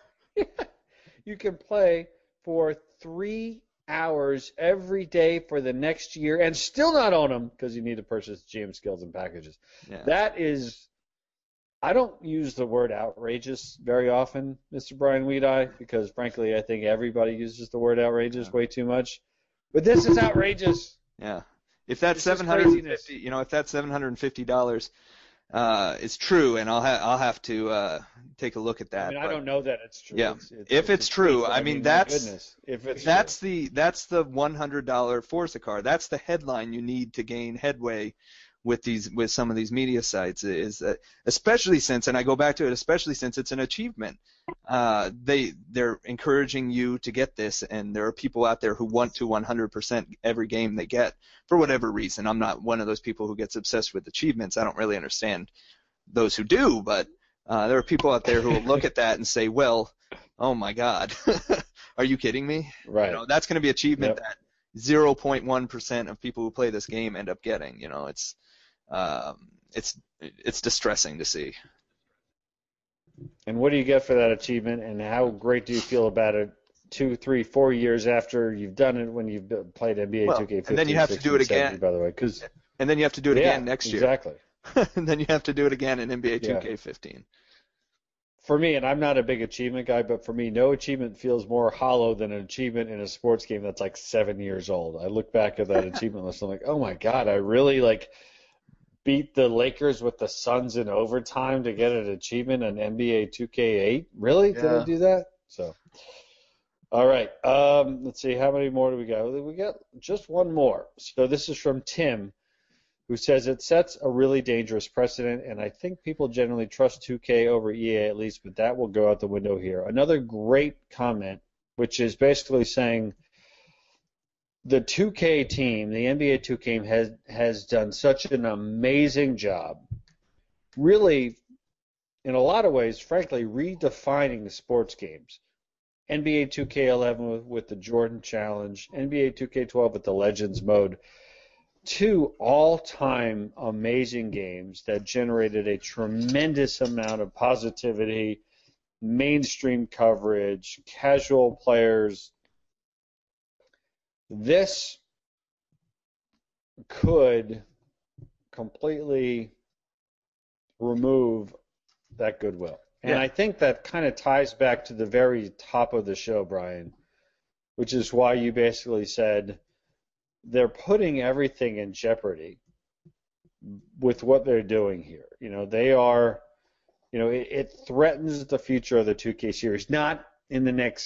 you can play for three hours every day for the next year and still not own them because you need to purchase G M skills and packages. Yeah. That is, I don't use the word outrageous very often, Mister Brian Weedeye, because frankly I think everybody uses the word outrageous Yeah. way too much. But this is outrageous. Yeah. If that This is seven hundred fifty, craziness. you know, if that seven hundred fifty dollars uh, is true, and I'll ha- I'll have to uh, take a look at that. I mean, I but don't know that it's true. Yeah. It's, it's, If it's a true, tweet, but I mean, my that's- goodness, if it's That's the that's the one hundred dollar Forza car. That's the headline you need to gain headway with these with some of these media sites. Is that especially since, and I go back to it, especially since it's an achievement. Uh, they they're encouraging you to get this, and there are people out there who want to one hundred percent every game they get for whatever reason. I'm not one of those people who gets obsessed with achievements. I don't really understand those who do, but uh, there are people out there who will look at that and say, well, oh my God, are you kidding me? right. You know, that's going to be achievement Yep. that zero point one percent of people who play this game end up getting. You know, it's um, it's it's distressing to see. And what do you get for that achievement, and how great do you feel about it two, three, four years after you've done it when you've been- played N B A Well, two K fifteen, and then you have to do it sixteen, seventeen, again. by the way, because And then you have to do it yeah, again next year. exactly. And then you have to do it again in N B A Yeah. two K fifteen. For me, and I'm not a big achievement guy, but for me, no achievement feels more hollow than an achievement in a sports game that's like seven years old. I look back at that achievement list, I'm like, oh my God, I really like beat the Lakers with the Suns in overtime to get an achievement in N B A two K eight. Really? Did I Yeah. do that? So, all right. Um, let's see. How many more do we got? We got just one more. So this is from Tim, who says it sets a really dangerous precedent, and I think people generally trust two K over E A at least, but that will go out the window here. Another great comment, which is basically saying the two K team, the N B A two K has has done such an amazing job, really, in a lot of ways, frankly, redefining sports games. N B A two K eleven with, with the Jordan Challenge, N B A two K twelve with the Legends mode. Two all-time amazing games that generated a tremendous amount of positivity, mainstream coverage, casual players. This could completely remove that goodwill. And Yeah. I think that kind of ties back to the very top of the show, Brian, which is why you basically said they're putting everything in jeopardy with what they're doing here. You know, they are, you know, it, it threatens the future of the two K series, not in the next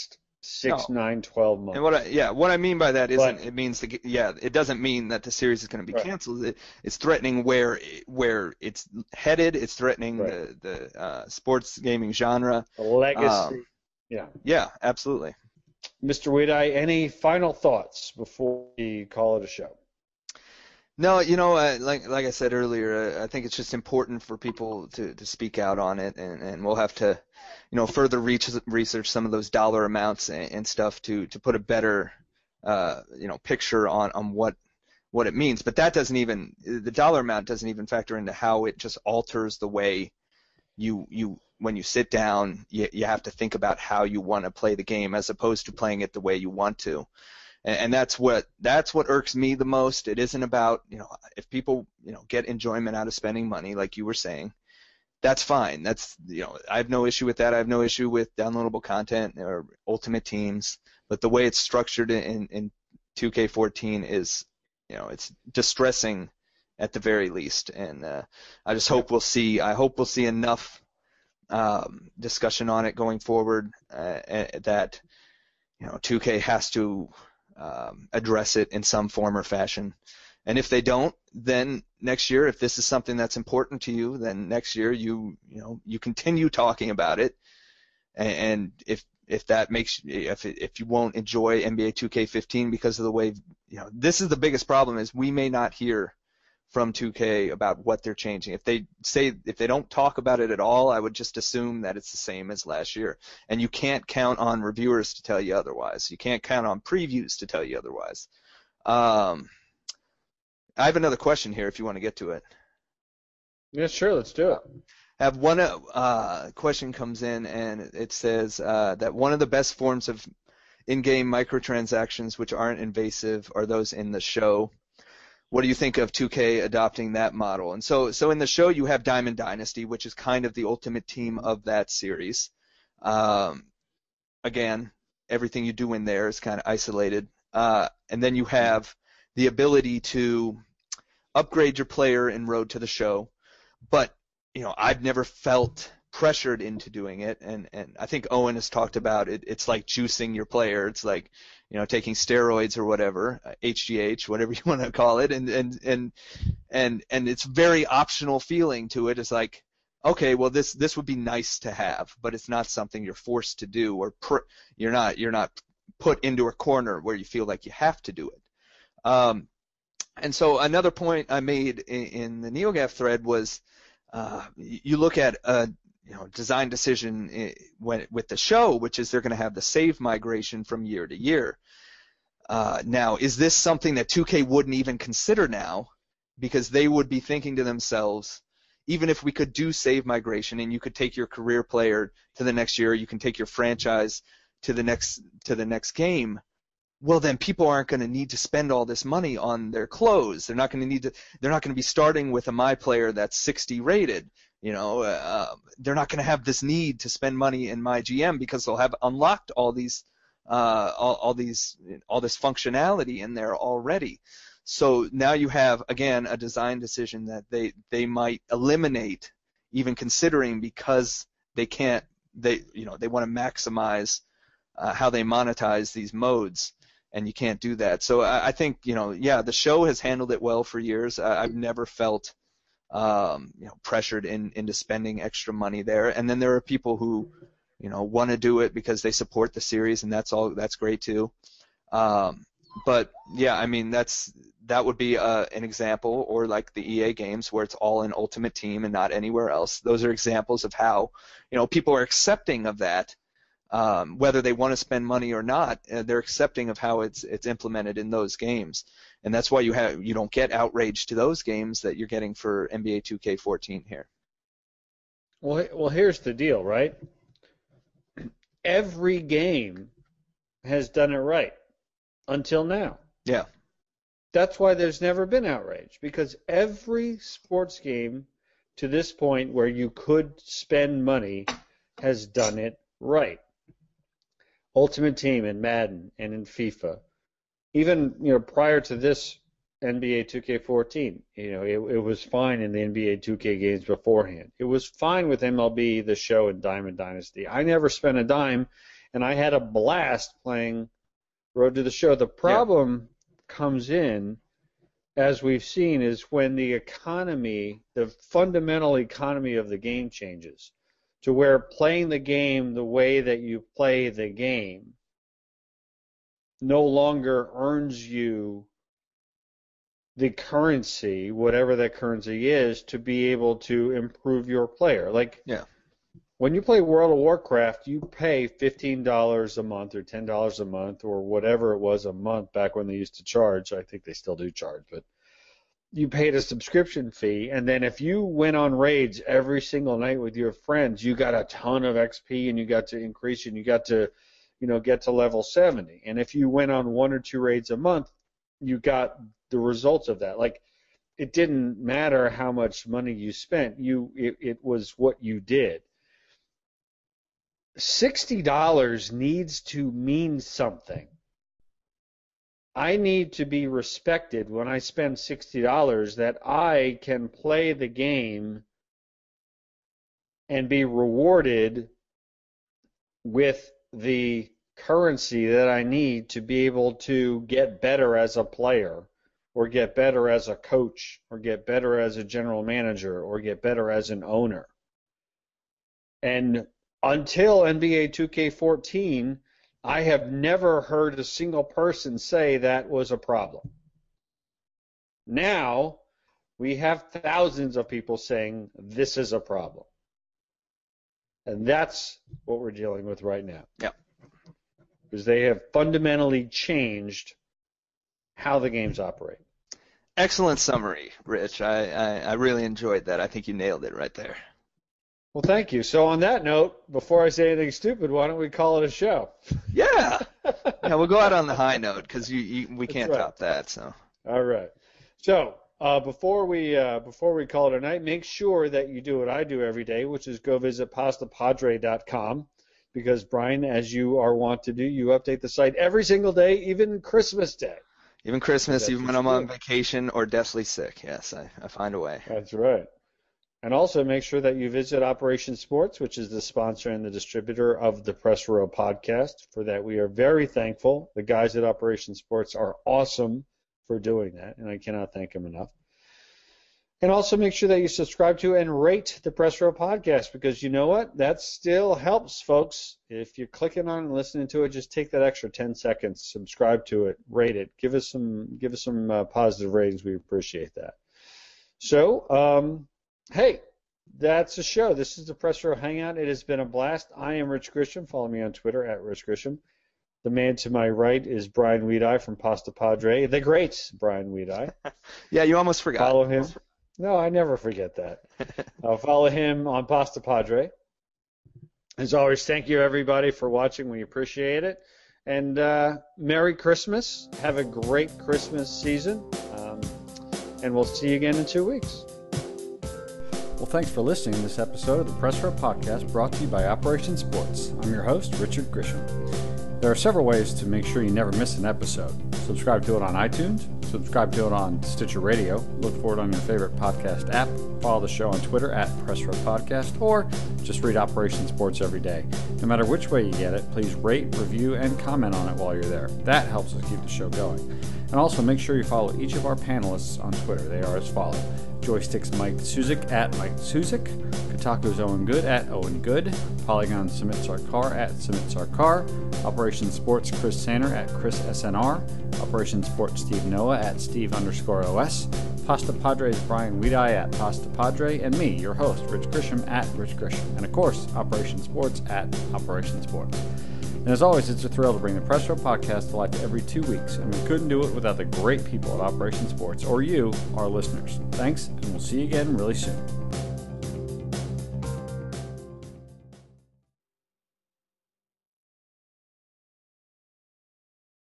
six, No. nine, twelve months. And what I, yeah, what I mean by that isn't But- it means the, yeah, it doesn't mean that the series is going to be Right. canceled. It, it's threatening where where it's headed. It's threatening Right. the the uh, sports gaming genre. The legacy. Um, yeah. Yeah, absolutely. Mister Weedeye, any final thoughts before we call it a show? No, you know, uh, like like I said earlier, uh, I think it's just important for people to, to speak out on it, and, and we'll have to, you know, further reach, research some of those dollar amounts and, and stuff to, to put a better, uh, you know, picture on, on what what it means. But that doesn't even the dollar amount doesn't even factor into how it just alters the way you you when you sit down, you, you have to think about how you want to play the game as opposed to playing it the way you want to. And that's what that's what irks me the most. It isn't about, you know, if people, you know, get enjoyment out of spending money, like you were saying, that's fine. That's, you know, I have no issue with that. I have no issue with downloadable content or Ultimate Teams. But the way it's structured in, in two K fourteen is, you know, it's distressing at the very least. And uh, I just hope we'll see. I hope we'll see enough um, discussion on it going forward uh, that, you know, two K has to Um, address it in some form or fashion. And if they don't, then next year, if this is something that's important to you, then next year you you know you continue talking about it. And, and if if that makes if it, if you won't enjoy N B A two K fifteen because of the way, you know, this is the biggest problem is we may not hear from two K about what they're changing. If they say if they don't talk about it at all, I would just assume that it's the same as last year. And you can't count on reviewers to tell you otherwise. You can't count on previews to tell you otherwise. Um, I have another question here if you want to get to it. Yeah, sure, let's do it. I have one uh, question comes in, and it says uh, that one of the best forms of in-game microtransactions which aren't invasive are those in the show. What do you think of two K adopting that model? And so, so in the show you have Diamond Dynasty, which is kind of the ultimate team of that series. Um, again, everything you do in there is kind of isolated. Uh, and then you have the ability to upgrade your player in Road to the Show. But, you know, I've never felt pressured into doing it. And, and I think Owen has talked about it. It's like juicing your player. It's like, you know, taking steroids or whatever, uh, H G H, whatever you want to call it, and and and and and it's very optional feeling to it. It's like, okay, well this this would be nice to have, but it's not something you're forced to do, or pr- you're not you're not put into a corner where you feel like you have to do it. Um, and so another point I made in, in the NeoGAF thread was, uh, you look at a you know, design decision when with the show, which is they're going to have the save migration from year to year. Uh, now, is this something that two K wouldn't even consider now, because they would be thinking to themselves, even if we could do save migration and you could take your career player to the next year, you can take your franchise to the next to the next game. Well, then people aren't going to need to spend all this money on their clothes. They're not going to need to. They're not going to be starting with a my player that's sixty rated. You know, uh, they're not going to have this need to spend money in my G M because they'll have unlocked all these, uh, all, all these, all this functionality in there already. So now you have again a design decision that they they might eliminate, even considering, because they can't. They you know they want to maximize uh, how they monetize these modes, and you can't do that. So I, I think you know yeah the show has handled it well for years. I, I've never felt. Um, you know, pressured in, into spending extra money there, and then there are people who, you know, want to do it because they support the series, and that's all. That's great too. Um, but yeah, I mean, that's that would be uh, an example, or like the E A games where it's all in Ultimate Team and not anywhere else. Those are examples of how, you know, people are accepting of that, um, whether they want to spend money or not. Uh, they're accepting of how it's it's implemented in those games. And that's why you have you don't get outrage to those games that you're getting for N B A two K fourteen here. Well, well, here's the deal, right? Every game has done it right until now. Yeah. That's why there's never been outrage, because every sports game to this point where you could spend money has done it right. Ultimate Team in Madden and in FIFA. Even, you know, prior to this N B A two K fourteen, you know, it, it was fine in the N B A two K games beforehand. It was fine with M L B, the show, and Diamond Dynasty. I never spent a dime, and I had a blast playing Road to the Show. The problem yeah. comes in, as we've seen, is when the economy, the fundamental economy of the game changes to where playing the game the way that you play the game no longer earns you the currency, whatever that currency is, to be able to improve your player. Like, yeah. when you play World of Warcraft, you pay fifteen dollars a month or ten dollars a month or whatever it was a month back when they used to charge. I think they still do charge, but you paid a subscription fee, and then if you went on raids every single night with your friends, you got a ton of X P, and you got to increase, and you got to, you know, get to level seventy. And if you went on one or two raids a month, you got the results of that. Like, it didn't matter how much money you spent. You it, it was what you did. sixty dollars needs to mean something. I need to be respected when I spend sixty dollars, that I can play the game and be rewarded with the currency that I need to be able to get better as a player, or get better as a coach, or get better as a general manager, or get better as an owner. And until N B A two K fourteen, I have never heard a single person say that was a problem. Now, we have thousands of people saying this is a problem. And that's what we're dealing with right now. Yep. Because they have fundamentally changed how the games operate. Excellent summary, Rich. I, I, I really enjoyed that. I think you nailed it right there. Well, thank you. So on that note, before I say anything stupid, why don't we call it a show? Yeah. Yeah, we'll go out on the high note, because you, you, we can't right. top that. So. All right. So uh, before we uh, before we call it a night, make sure that you do what I do every day, which is go visit pasta padre dot com. Because, Brian, as you are wont to do, you update the site every single day, even Christmas Day. Even Christmas, That's even when I'm on vacation or deathly sick. Yes, I, I find a way. That's right. And also make sure that you visit Operation Sports, which is the sponsor and the distributor of the Press Row podcast. For that, we are very thankful. The guys at Operation Sports are awesome for doing that, and I cannot thank them enough. And also make sure that you subscribe to and rate the Press Row podcast, because you know what? That still helps, folks. If you're clicking on and listening to it, just take that extra ten seconds, subscribe to it, rate it, give us some give us some uh, positive ratings. We appreciate that. So, um, hey, that's the show. This is the Press Row Hangout. It has been a blast. I am Rich Grisham. Follow me on Twitter at Rich Grisham. The man to my right is Brian Weedeye from Pasta Padre. The great Brian Weedeye. Yeah, you almost forgot. Follow him. No, I never forget that. uh, follow him on Pasta Padre. As always, thank you, everybody, for watching. We appreciate it. And uh, Merry Christmas. Have a great Christmas season. Um, and we'll see you again in two weeks. Well, thanks for listening to this episode of the Press Row Podcast, brought to you by Operation Sports. I'm your host, Richard Grisham. There are several ways to make sure you never miss an episode. Subscribe to it on iTunes. Subscribe to it on Stitcher Radio. Look for it on your favorite podcast app. Follow the show on Twitter at Press Row Podcast, or just read Operation Sports every day. No matter which way you get it, please rate, review, and comment on it while you're there. That helps us keep the show going. And also make sure you follow each of our panelists on Twitter. They are as follows: Joystick's Mike Suzik at Mike Suzik, Kotaku's Owen Good at Owen Good, Polygon Sumit Sarkar at Sumit Sarkar, Operation Sports Chris Saner at Chris S N R, Operation Sports Steve Noah at Steve underscore O S, Pasta Padre's Brian Weedeye at Pasta Padre, and me, your host, Rich Grisham at Rich Grisham, and of course, Operation Sports at Operation Sports. And as always, it's a thrill to bring the Press Row Podcast to life every two weeks, and we couldn't do it without the great people at Operation Sports, or you, our listeners. Thanks, and we'll see you again really soon.